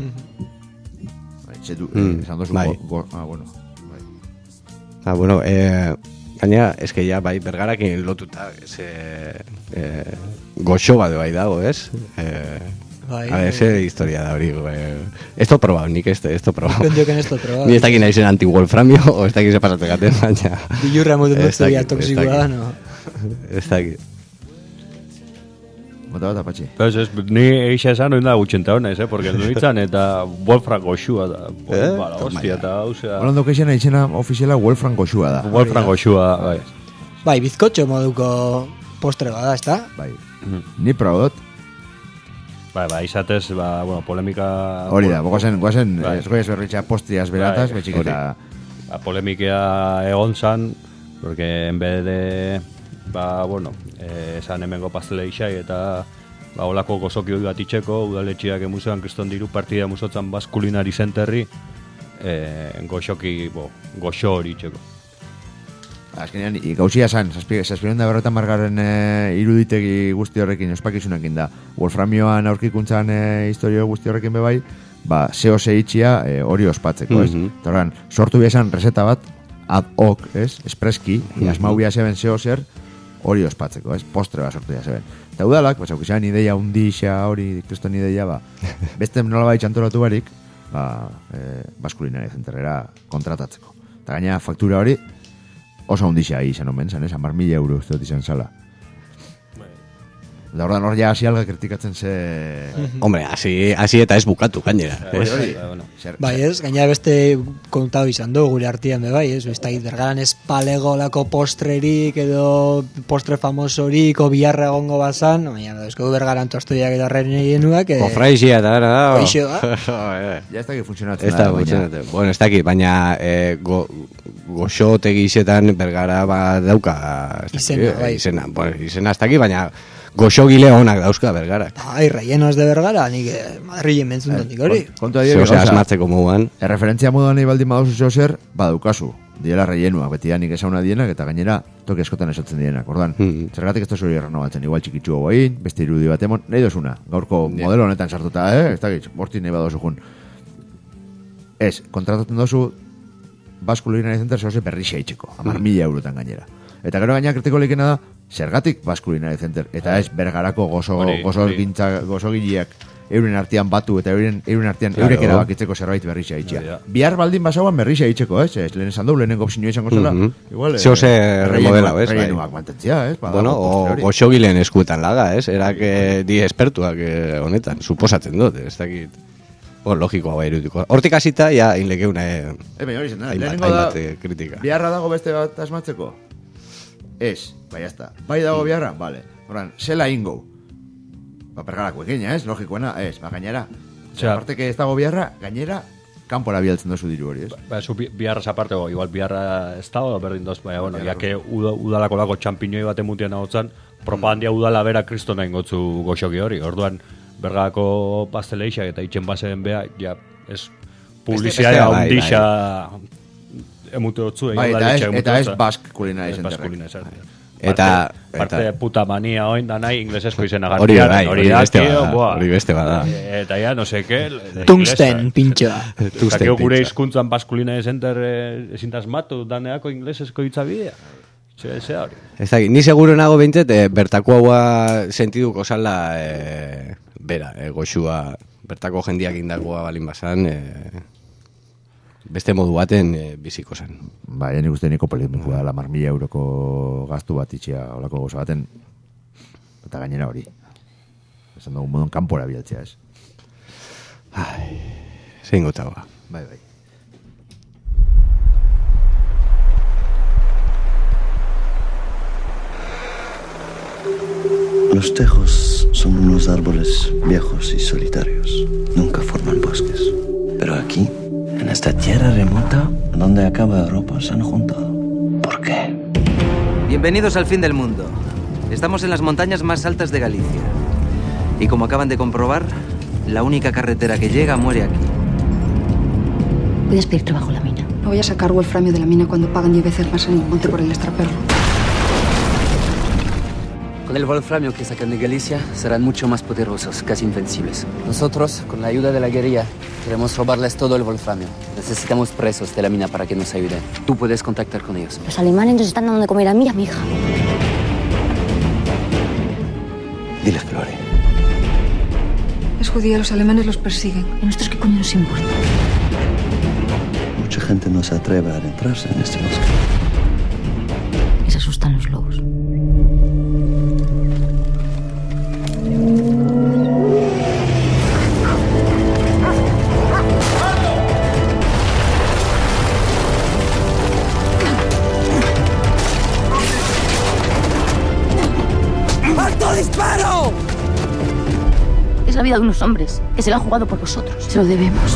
Esan dozu, bueno. Gaina, eske ja, bai, bergarakin lotuta, goxo bat bai dago, ez? Ese historia da hori. Esto probado, nik esto probado. Yo que esto probado. Ni ez dakit nahi zen anti-Wolframio, o ez dakit sepasatu gaten, baina... Bilurra moten dutzeia toksikoa, no? Ez dakit. Mota bat apatxe. Ni eixa esan noin da gutxenta hona, porque nuitzan eta Wolfram goxua da. Hostia, eta hausea... Holando keixena izena ofiziala Wolfram goxua da. Wolfram goxua, bai. Bai, bizkotxo moduko postre bada, ez da? Bai. Ni probadot. Bai, izatez, bueno, polemika... Hori da, guazen, esgoiaz berritxa postriaz beratas, betxik eta... Polemikea egon zan, Porque en vez de, esan hemengo pasteleixai eta olako gozoki hori bat itxeko, udaletxiak emusean kriston diru partida emusotzan Basque Culinary Centerri, goxo hori itxeko. Azkenean, gauzia esan, zazpiron da berretan margarren iruditegi guzti horrekin ospakizunekin da. Wolframioan aurkikuntzan historio guzti horrekin bebai, zeo itxia hori ospatzeko, ez? Eta horren, sortu esan reseta bat, ad hoc, ez? Espreski, asmau zeben zeo zer hori ospatzeko, ez? Postre bat sortu zeben. Eta udalak, aukizan ideia undixa hori, kriston ideia, beste nola bai txantolatu barik, Basque Culinary Centerrera kontratatzeko. Eta gaina faktura hori, oso hundixa izan omen, zan, 10.000 euro uste dut izan zala. Da ordan hor ja hasi alga kritikatzen ze... Hombre, hasi eta ez bukatu, gainera. Bai ez, gainera beste kontau izan du, gure artian bai, ez? Besta Bergaran ez palegolako postrerik edo postre famosorik o biharra egongo bazan, baina ezko Bergaran tostudiak eta renienuak... Kofraixia da, da. Hoixo da. Ja ez dakit funtzionatzen da. Bueno, ez dakit, baina goxotegi izetan Bergara dauka... Izena, bai. Izena ez dakit, baina... Goxogile honak dauzka Bergarak. Ai, rellenos de Bergara, nik Madrilen mentzun dut hori. Kontua dira, asmatzeko moduan. Erreferentzia moduan nahi baldin baduzu zeozer, badukazu. Diela rellenuak, beti nik esauna dienak, eta gainera toki eskotan esatzen dienak. Ordan, zergatik ez da zuri errenobatzen, igual txikitsu gogoin, beste irudi bat emon, nahi dozuna. Gaurko modelo honetan sartuta, ez da gitz, borti nahi baduzu jun. Ez, kontratatzen dozu, Basque Culinary Center zeozer berrixa itxeko, 10.000 eurotan gainera. Eta gero gaina kritiko leikena da, zergatik Basque Culinary Center, eta ez Bergarako gozogileak euren artean batu, eta euren artean eurek erabakitzeko zerbait berrixa itxea. Bihar baldin basauan berrixa itxeko, ez? Lehen esan du, lehenengo opzinioa izango zela. Zeo ze remodela, ez? Rellenuak mantentzia, ez? Bueno, gozogileen eskuetan laga, ez? Erak di espertuak honetan, suposatzen dut, ez dakit. Logikoa bai erudiko. Hortik hasita, ja, inlekeuna hainbat kritika. Biharra dago beste bat asmatzeko? Ez, bai hasta. Bai dago biharra? Vale. Horan, zela ingo. Bergarako ekeina, ez? Logikoena, ez. Gainera. Aparte que ez dago biharra, gainera, kanpora bialtzen dozu diru hori, ez? Biharra zaparte, igual biharra ez dago, berdin doz, baina, bueno, jake udalako lako txampiñoi bat emutian ahotzen, propagandia udala bera kristona ingotzu goxoki hori. Orduan, Bergako pasteleixak eta itxen baseen beha, ja, ez publizitatea hundixa emute dutzu. Eta ez Basque Culinary Center. Eta parte puta mania oin da nahi inglesesko izena hori beste bada. Eta ya, no sé qué. Tungsten, pintxoa. Zakeo gure hizkuntzan Basque Culinary Center ezintasmatu daneako inglesesko hitzabidea. Ez dakit, ni seguro nago behintzet, bertako haua sentiduko zala bera, goxua, bertako jendiak indagoa balin bazan, beste modu baten biziko zen. Ba, nik uste niko polimiko da, 10.000 euroko gaztu bat itxia olako goza baten, eta gainera hori. Esan dugu modon kanpora bialtzea, ez? Ai, zein gotagoa. Bai. Los tejos son unos árboles viejos y solitarios. Nunca forman bosques. Pero aquí, en esta tierra remota, donde acaba Europa, se han juntado. ¿Por qué? Bienvenidos al fin del mundo. Estamos en las montañas más altas de Galicia. Y como acaban de comprobar, la única carretera que llega muere aquí. Voy a despedir trabajo en la mina. No voy a sacar wolframio de la mina cuando pagan 10 veces más en el monte por el extraperlo. Con el wolframio que sacan de Galicia serán mucho más poderosos, casi invencibles. Nosotros, con la ayuda de la guerrilla, queremos robarles todo el wolframio. Necesitamos presos de la mina para que nos ayuden. Tú puedes contactar con ellos. Los alemanes nos están dando de comer a mí y a mi hija. Diles que lo haré. Es judía, los alemanes los persiguen. ¿Y nosotros qué coño nos importa? Mucha gente no se atreve a adentrarse en este bosque. Y se asustan los lobos. ¡Alto disparo! Es la vida de unos hombres que se la han jugado por vosotros. Se lo debemos.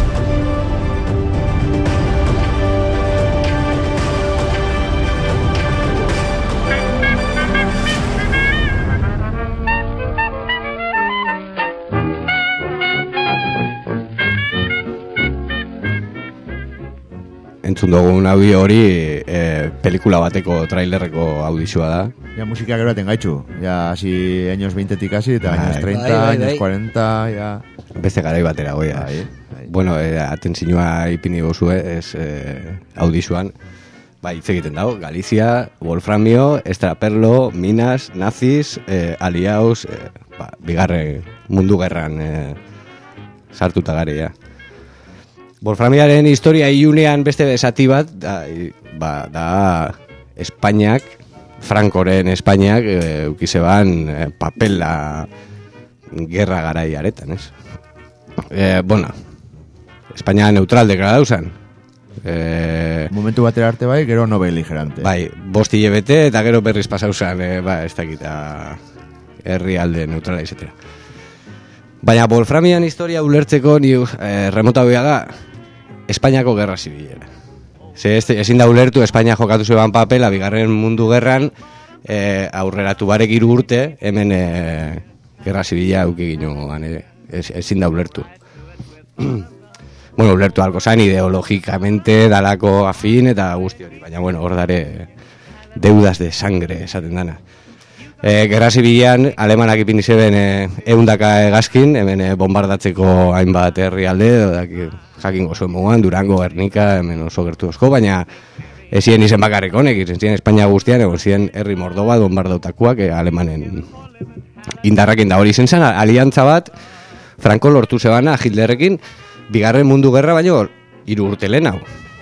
entzun dugun audio hori pelikula bateko trailerreko audizioa da. Ja, musika gero baten gaitxu. Ja, hasi años 20-tik hasi, eta años 30, años 40, ja... Beste garai batera, goia. Bueno, atentzioa ipini gozue, audizioan. Hitz egiten dago, Galizia, Wolframio, Estraperlo, Minas, Nazis, aliaus, bigarren mundu gerran sartuta gare, ja. Wolframiaren historia iunean beste zati bat, da Espainiak, Frankoren Espainiak, eukizeban papela gerra garai aretan, ez? Bueno, Espainia neutral deklara dauzan. Momentu batera arte bai, gero no beligerante. Bai, 5 hilabete eta gero berriz pasauzan, ez dakita herrialde neutrala izetera. Baina Wolframian historia ulertzeko ni remota hoia da Espainiako gerra zibilera. Ezin da ulertu Espainia jokatu zeban papela bigarren mundu gerran aurreratu barek 3 urte hemen gerra zibila eukiginoan ezin da ulertu. Bueno, ulertu alko zan ideologikamente dalako afin eta guzti hori, baina bueno, hor dare deudas de sangre esaten dana. Gerra zibilean alemanak ipini zeben 100 hegazkin, hemen bombardatzeko hainbat herrialde, jakingo zuen moguan, Durango, Gernika, hemen oso gertu osko, baina ezien izen bakarrik honek, izen ziren Espainia guztian, egon ziren herri mordo bat bombardautakoak alemanen indarrakin da hori izen zen, aliantza bat, Franco lortu zebana Hitlerrekin, bigarren mundu gerra baino 3 urte lehenago.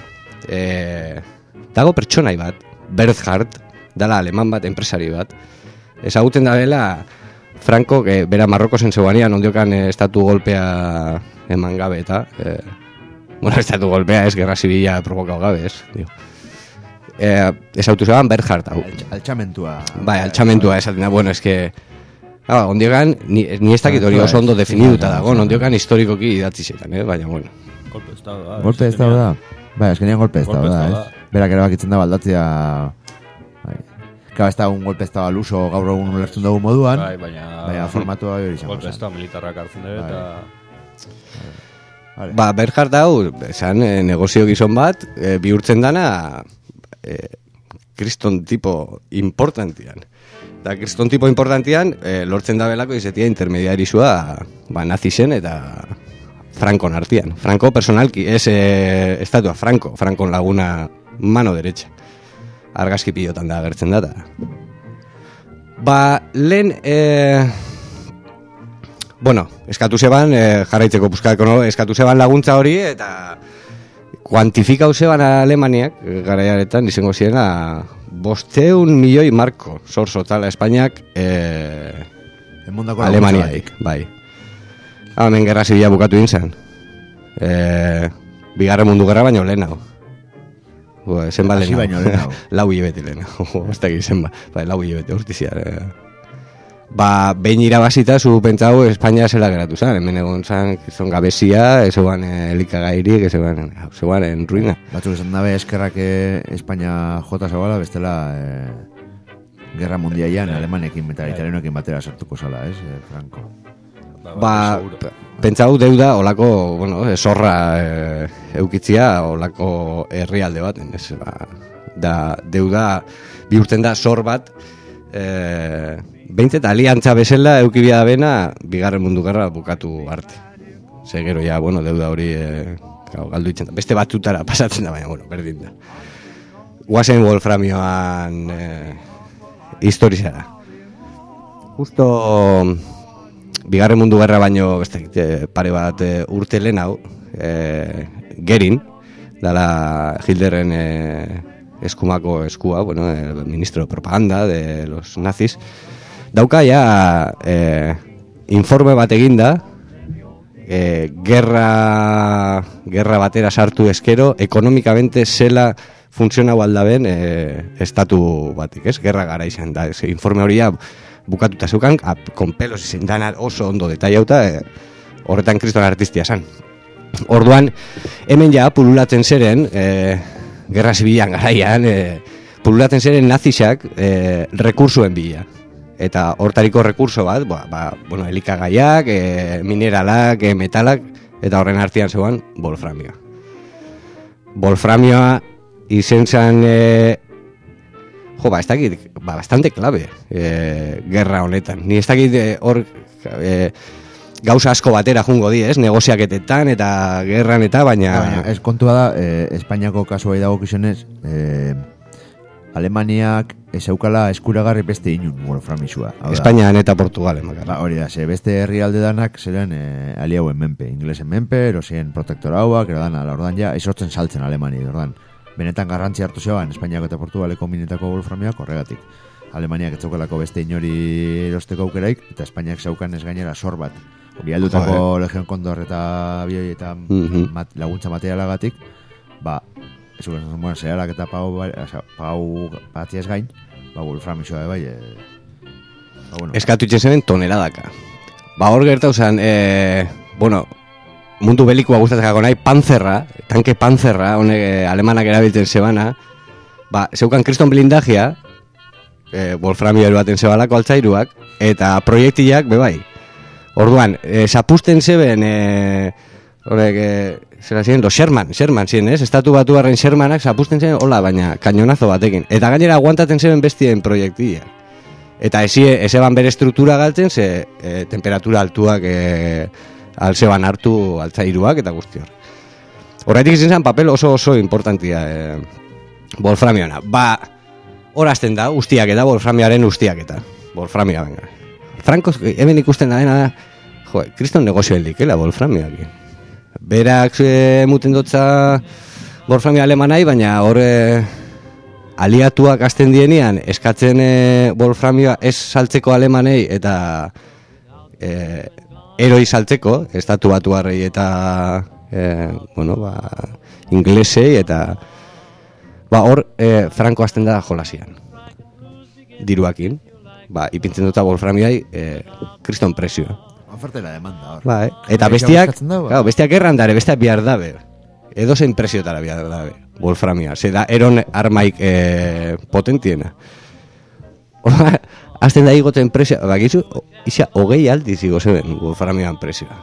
Dago pertsonai bat, Berthardt, dala aleman bat, enpresari bat, ezagutzen da bela Franco, bera Marrokozen zegoanian ondiokan estatu golpea eman gabe eta bueno, estatu golpea ez, gerra zibila provokau gabe ez, ezagutu zegoan Berthardt hau. Altxamentua. Bai, altxamentua esaten da, bueno, eske ondiokan, ni ez dakit hori oso ondo definiduta dago, ondiokan historikoki idatzi zetan, baina bueno. Golpe estado da. Golpe estado da. Bai, eskenean golpe estado da, ez? Berak erabakitzen da baldatzea... Claro, ez da un golpe estado al uso gaur egun ulertzen dugu moduan, baina formatua hori izango. Golpe estado militarrak hartzen dut eta... Berthardt hau, esan negozio gizon bat, bihurtzen dana kriston tipo importantian. Da kriston tipo importantian, lortzen da belako izetia intermediarizua nazisen eta Frankon artian. Franco personalki, ez estatua Frankon laguna mano derecha. Argazki pilotan da agertzen data. Lehen, bueno, eskatu zeban, jarraitzeko puskadeko, eskatu zeban laguntza hori, eta kuantifikau zeban Alemaniak, garaiaretan, izango zirena, 500 milioi marko, zorzotala Espainiak, Alemaniaik, bai. Hemen gerra zibila bukatu inzan. Bigarren mundu gerra baino lehenago. Zenba lehenago. 4 hilabete lehenago. Ez dakit zenba. 4 hilabete urtiziar. Behin irabazita zu pentsau Espainia zela geratu zen. Hemen egon zen gabezia, ez egon elikagairik, ez egon en ruina. Batzuk esan dabe eskerrak Espainia jota zabala, bestela Gerra Mundiaian Alemanekin eta Italianoekin batera sortuko zala, ez, Franco? Pentsau deuda olako, bueno, zorra eukitzia olako herrialde baten, ez, da deuda bihurtzen da zor bat, behintzet aliantza bezala eukibia da bena bigarren mundu gerra bukatu arte. Ze gero ja, bueno, deuda hori galdu itzen da. Beste batutara pasatzen da, baina, bueno, berdin da. Guazen Wolframioan historizara. Justo bigarren mundu gerra baino pare bat urte lehen hau, Gerin, dala Hitlerren eskumako eskua, bueno, el ministro de propaganda de los nazis, dauka ja informe bat eginda, gerra batera sartu eskero, ekonomikamente zela funtzionau aldaben estatu batik, ez? Gerra gara izan da, informe hori bukatuta zeukan, con pelos izan dana oso ondo detallauta, horretan kriston artistia zan. Orduan, hemen ja pululatzen zeren, gerra zibilan garaian, pululatzen zeren nazisak rekursuen bila. Eta hortariko rekurso bat, bueno, elikagaiak, mineralak, metalak, eta horren artean zegoan Wolframio. wolframioa izen zen ez dakit, bastante clave gerra honetan. Ni ez dakit hor gauza asko batera jungo di, negoziaketetan eta gerran eta, baina ez kontua da, Espainiako kasua dago kizionez, Alemaniak ez eukala eskuragarri beste inun wolframizua. Espainian eta Portugalen. Hori da, beste herrialde danak zeren aliauen menpe, inglesen menpe, erosien protektorauak, erodan, ordan ja, ez hortzen saltzen Alemani, ordan. Benetan garrantzi hartu zegoan Espainiako eta Portugaleko minetako wolframioak horregatik. Alemaniak ez zeukalako beste inori erosteko aukeraik, eta Espainiak zeukan ez gainera sor bat. Bialdutako Legion Kondor eta bioi eta laguntza materialagatik, zerarak eta pau batiaz gain, wolframioa bai. Eskatu itxen toneladaka. Hor gertau zen, mundu belikua gustatzeko nahi, panzerra, tanke panzerra, honek alemanak erabiltzen zebana, zeukan kriston blindagia, wolframio eruaten zebalako altzairuak, eta proiektilak, bebai. Orduan, zapusten zeben, zera ziren, Sherman ziren, Estatu Batuarren Shermanak zapusten zen, hola, baina kañonazo batekin. Eta gainera aguantaten zeben bestien proiektilak. Eta ezeban bere struktura galtzen, temperatura altuak alzeban hartu altzairuak eta guzti hor. Horretik izan zen papel oso importantia wolframioana. Horazten da, ustiaketa, wolframioaren ustiaketa. Wolframioa, venga. Franco, hemen ikusten da dena da, kriston negozio heldikela wolframioak. Berak muten dutza wolframio alemanai, baina hor aliatuak azten dienean eskatzen wolframioa ez saltzeko alemanei eta eroi saltzeko, Estatu Batuarrei eta inglesei eta hor Franco azten da jolasian diruakin, ipintzen duta wolframioai kriston presioa. Oferta la demanda hor. Eta bestiak erran dare, bestiak bihar dabe. Edo zein presiotara bihar dabe, wolframioa. Zeda eron armaik potentiena. Azten da igoten presioa, bakizu, isa hogei aldiz igo zeben wolframioan presioa.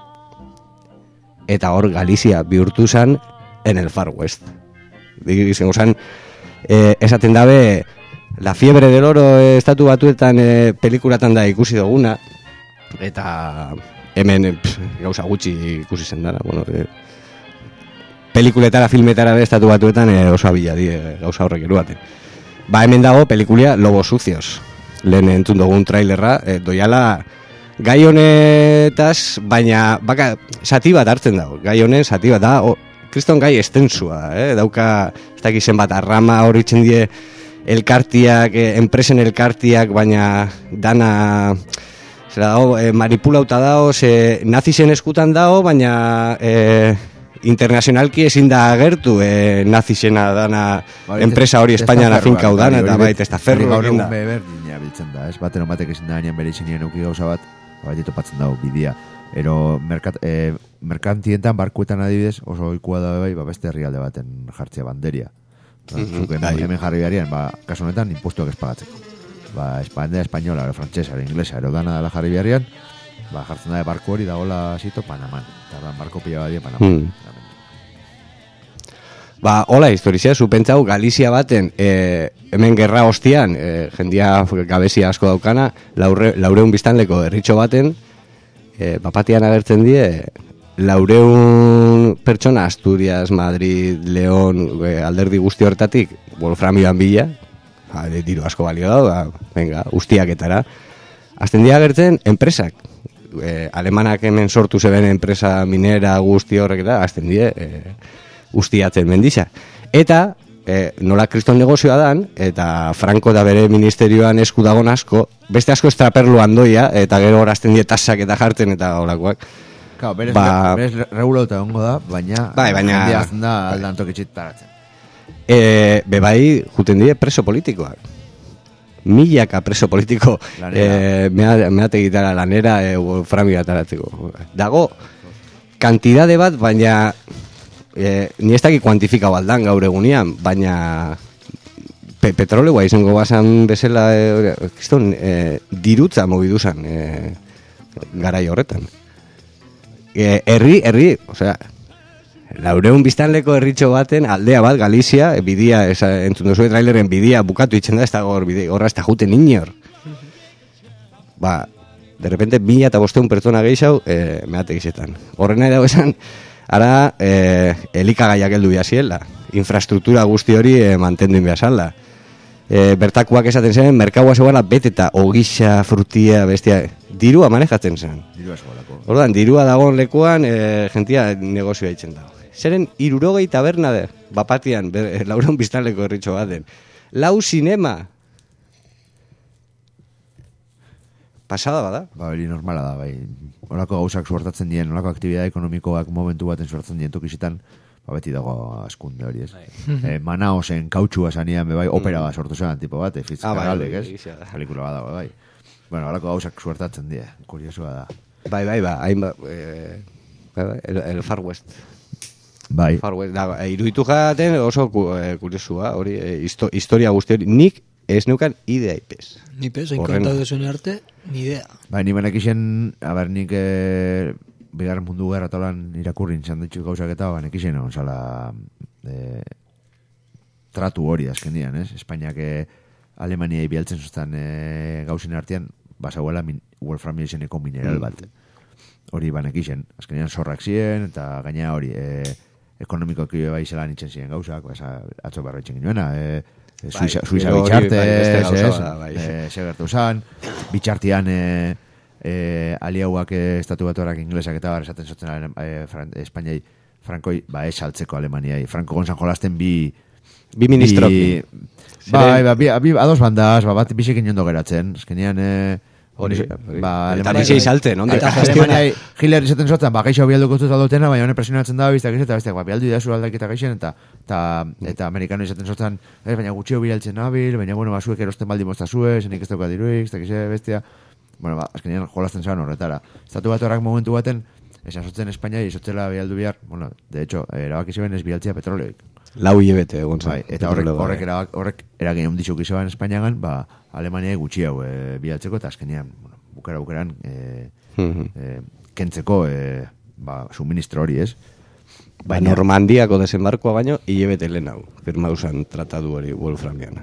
Eta hor Galizia bihurtu zan en el Far West. Digizen, esaten dabe, La fiebre del oro Estatu Batuetan pelikulatan da ikusi duguna, eta hemen gauza gutxi ikusi zen dara. Pelikuletara, filmetara Estatu Batuetan oso abila gauza horrek eruaten. Hemen dago pelikulia Lobos Sucios. Lehen entzun dugun trailerra, doiala gai honetaz, baina sati bat hartzen dago. Gai honen sati bat da, kriston gai estensua, dauka, ez dakizen bat arrama hori txendie elkartiak, enpresen elkartiak, baina dana manipulauta dago, nazizen eskutan dago, baina internazionalki ezin da agertu nazizena dana enpresa hori Espainian afinkau dana, eta baita ez da ferro egin da. Berdina biltzen da, baten batek ezin da hanean bere izenien euki gauza bat, baita topatzen dago bidea. Ero merkantientan, barkuetan adibidez, oso oikua da bai, beste herrialde baten jartzea banderia. Hemen jarri beharien, kasu honetan, impuestuak espagatzeko. Espandea, espainola, frantzesa, inglesa, erodana dela jarri beharien, jartzen da barko hori dagoela zito Panaman. Eta barko pila badia Panaman. Hola, historizia, zupentzau, Galizia baten, hemen gerra hostian, jendia gabezia asko daukana, laureun biztanleko erritxo baten, papatian agertzen die, laureun pertsona Asturias, Madrid, León, alderdi guzti hortatik, wolframioan bila, diru asko balio da, venga, ustiaketara. Azten dia agertzen enpresak. Alemanak hemen sortu zeben enpresa minera guzti horrek da, azten die ustiatzen mendisa. Eta nola kriston negozioa dan, eta Franco da bere ministerioan esku dagon asko, beste asko estraperlu andoia, eta gero horazten die tasak eta jartzen eta holakoak. Claro, berez regulauta ongo da, baina handiazten da aldan tokitxit taratzen. Bebai, juten die preso politikoak. Milaka preso politiko meate gitara lanera wolframioa taratzeko. Dago, kantidade bat, baina ni ez daki kuantifika baldan gaur egunean, baina petrolegoa izango basan bezala dirutza mobiduzan garai horretan. Herri, osea, 400 biztanleko herritxo baten aldea bat, Galizia, bidia, entzun duzu traileren bidia bukatu itzen da, ez da horra ez da juten inor. Ba, de repente 1500 pertsona gehiago, mehatek izetan. Horren nahi dago esan, ara elikagaiak heldu biaziela, infrastruktura guzti hori mantendu inbiazala. Bertakuak esaten zen, merkaua zegoela beteta, ogisa, frutia, bestia, dirua manejatzen zen. Orduan, dirua dagoen lekuan, jentia negozioa itzen dago. Zeren, 60 taberna de, bapatian, 400 biztanleko herritxo baten. 4 sinema. Pasada bada? Ba, hori normala da, bai. Olako gauzak suertatzen dien, olako aktibidade ekonomikoak momentu baten suertatzen dien tokizitan, ba, beti dago askunde hori, ez? Manaosen kautxua zanian, bai, opera bat sortu zen, tipo bat, Fitzcarraldek, ez? Pelikula bat dago, bai. Bueno, olako gauzak suertatzen die, kuriosua da. Bai, el Far West. Bai. Far West, da, iruditu jaten oso kuriosua, hori, historia guzti hori, nik ez neukan idea ipez. Ni pez, enkontatu zuen arte, ni idea. Bai, ni benek isen, nik bigarren mundu gerra talan irakurrin txanditxu gauzak eta benek isen, onzala tratu hori azken dian, ez? Espainiak Alemaniai bialtzen zuztan gauzen artean, basauela Wolframio izeneko mineral bat. Hori banek isen, azken dian zorrak ziren, eta gaina hori ekonomikoki bai zelan itzen ziren gauzak, atzo barretxen ginoena, Suiza bitxarte, segertu zan, bitxartian aliauak estatu batuarak inglesak eta bar esaten zotzen Espainiai, Frankoi, ez saltzeko Alemaniai. Franco gonzan jolasten bi ministroki. Ados bandaz, bat bisekin jondo geratzen. Eskenean, eta bizei salten, onde? Alemaniai, Hitler izaten zotzen, geixo bialduko zut aldotena, baina hone presionatzen da, biztak eta biztak, bialdu idazu aldaketa geixen, eta amerikano izaten zotzen, baina gutxio bialtzen nabil, baina, bueno, zuek erosten baldi moztazue, zenik ez dauka diruik, ez dakize, bestia. Bueno, azkenean jolazten zan horretara. Estatu bat horrak momentu baten, esan zotzen Espainiai, izotzela bialdu bihar, bueno, de hecho, erabaki zeben ez bialtzia petroleoik. 4 hilabete, gontzak. Eta horrek eragin ondixuk izan Espainiagan, Alemaniai gutxi hau bialtzeko, eta azkenean, bukeran kentzeko suministro hori, ez? Normandiako desembarkoa baino, hilabete lehen hau, firmausan tratadu hori Wolframiana.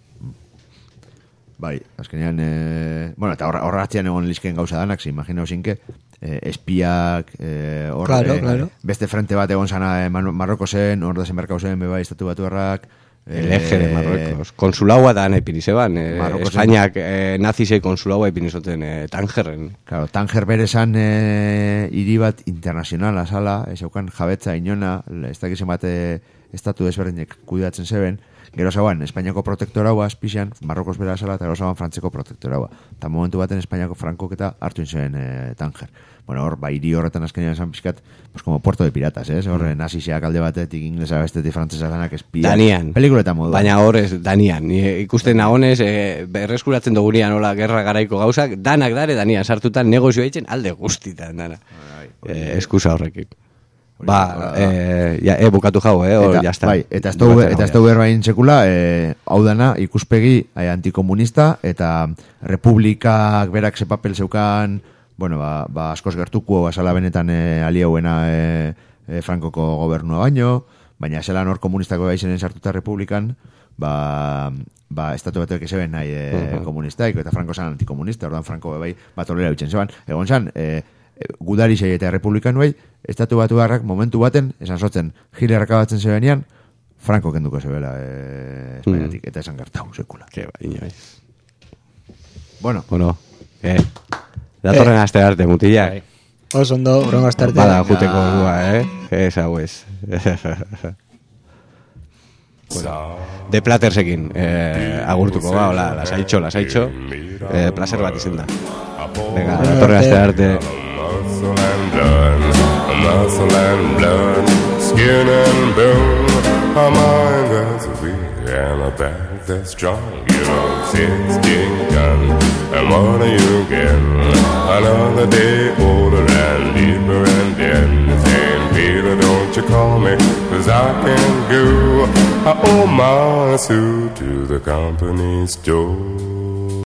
Bai, azkenean, bueno, eta horratzean egon lizken gauza danak, se imagina osinke, espiak, beste frente bat egon zana Marrokosen, hor desembarkau zen, beba, estatu batu errak, el eje de Marruecos. Konsulaua da epinizeban. Espainiak nazisei konsulaua epinizoten Tangerren. Claro, Tanger berezan hiri bat internazionala sala, esaukan jabetza inona, ez dakizen bat estatu desberdinek kuidatzen zeben, gero zauan, Espainiako protektoraua azpixan, Marrokos bera sala, eta gero zauan Frantzeko protektoraua. Eta momentu baten Espainiako Frankok eta hartu inzuen Tanger. Bueno, hor, hiri horretan azkenean esan pixkat, pues como puerto de piratas, ¿eh? Hor, naziseak alde batetik, inglesa bestetik, frantzesa danak espia. Danian. Pelikuleta modu. Baina hor ez, Danian. Ikusten nagonez, berreskuratzen dugunean, hola, gerra garaiko gauzak, danak dare, Danian, sartutan negozioa eitzen alde guztitan, dana. Eskusa horrekik. Bukatu jau, hor, jazta. Bai, eta ez dugu erbain txekula, hau dana, ikuspegi antikomunista, eta republikak berak ze papel zeukan, bueno, askoz gertuko asala benetan aliauena Frankoko gobernua baino, baina esela nor komunistako gaizenen sartuta republikan, estatu batek ezeben nahi komunistaik, eta Franko zan antikomunista, ordan Franko bai bat olera bitzen zeban. Egon zan, gudarisei eta republikan bai, estatu batu garrak momentu baten, esan zotzen, Hitler akabatzen zebenean, Franko kenduko zebela Espainiatik, eta esan gertau, sekula. Bueno, datorren aste arte, mutila. Oso ondo, brongo aste arte. Bada, juteko ordua, Ez hau ez. De Plattersekin agurtuko ba, hola, lasaitxo. Placer bat izen da. Venga, datorren aste arte. Muscle and blood, skin and bone, a mind that's weak and a back that's strong. You know, 16 gun, and what do you get? Another day older and deeper and dead. Saying, Peter, don't you call me, 'cause I can go. I owe my suit to the company store.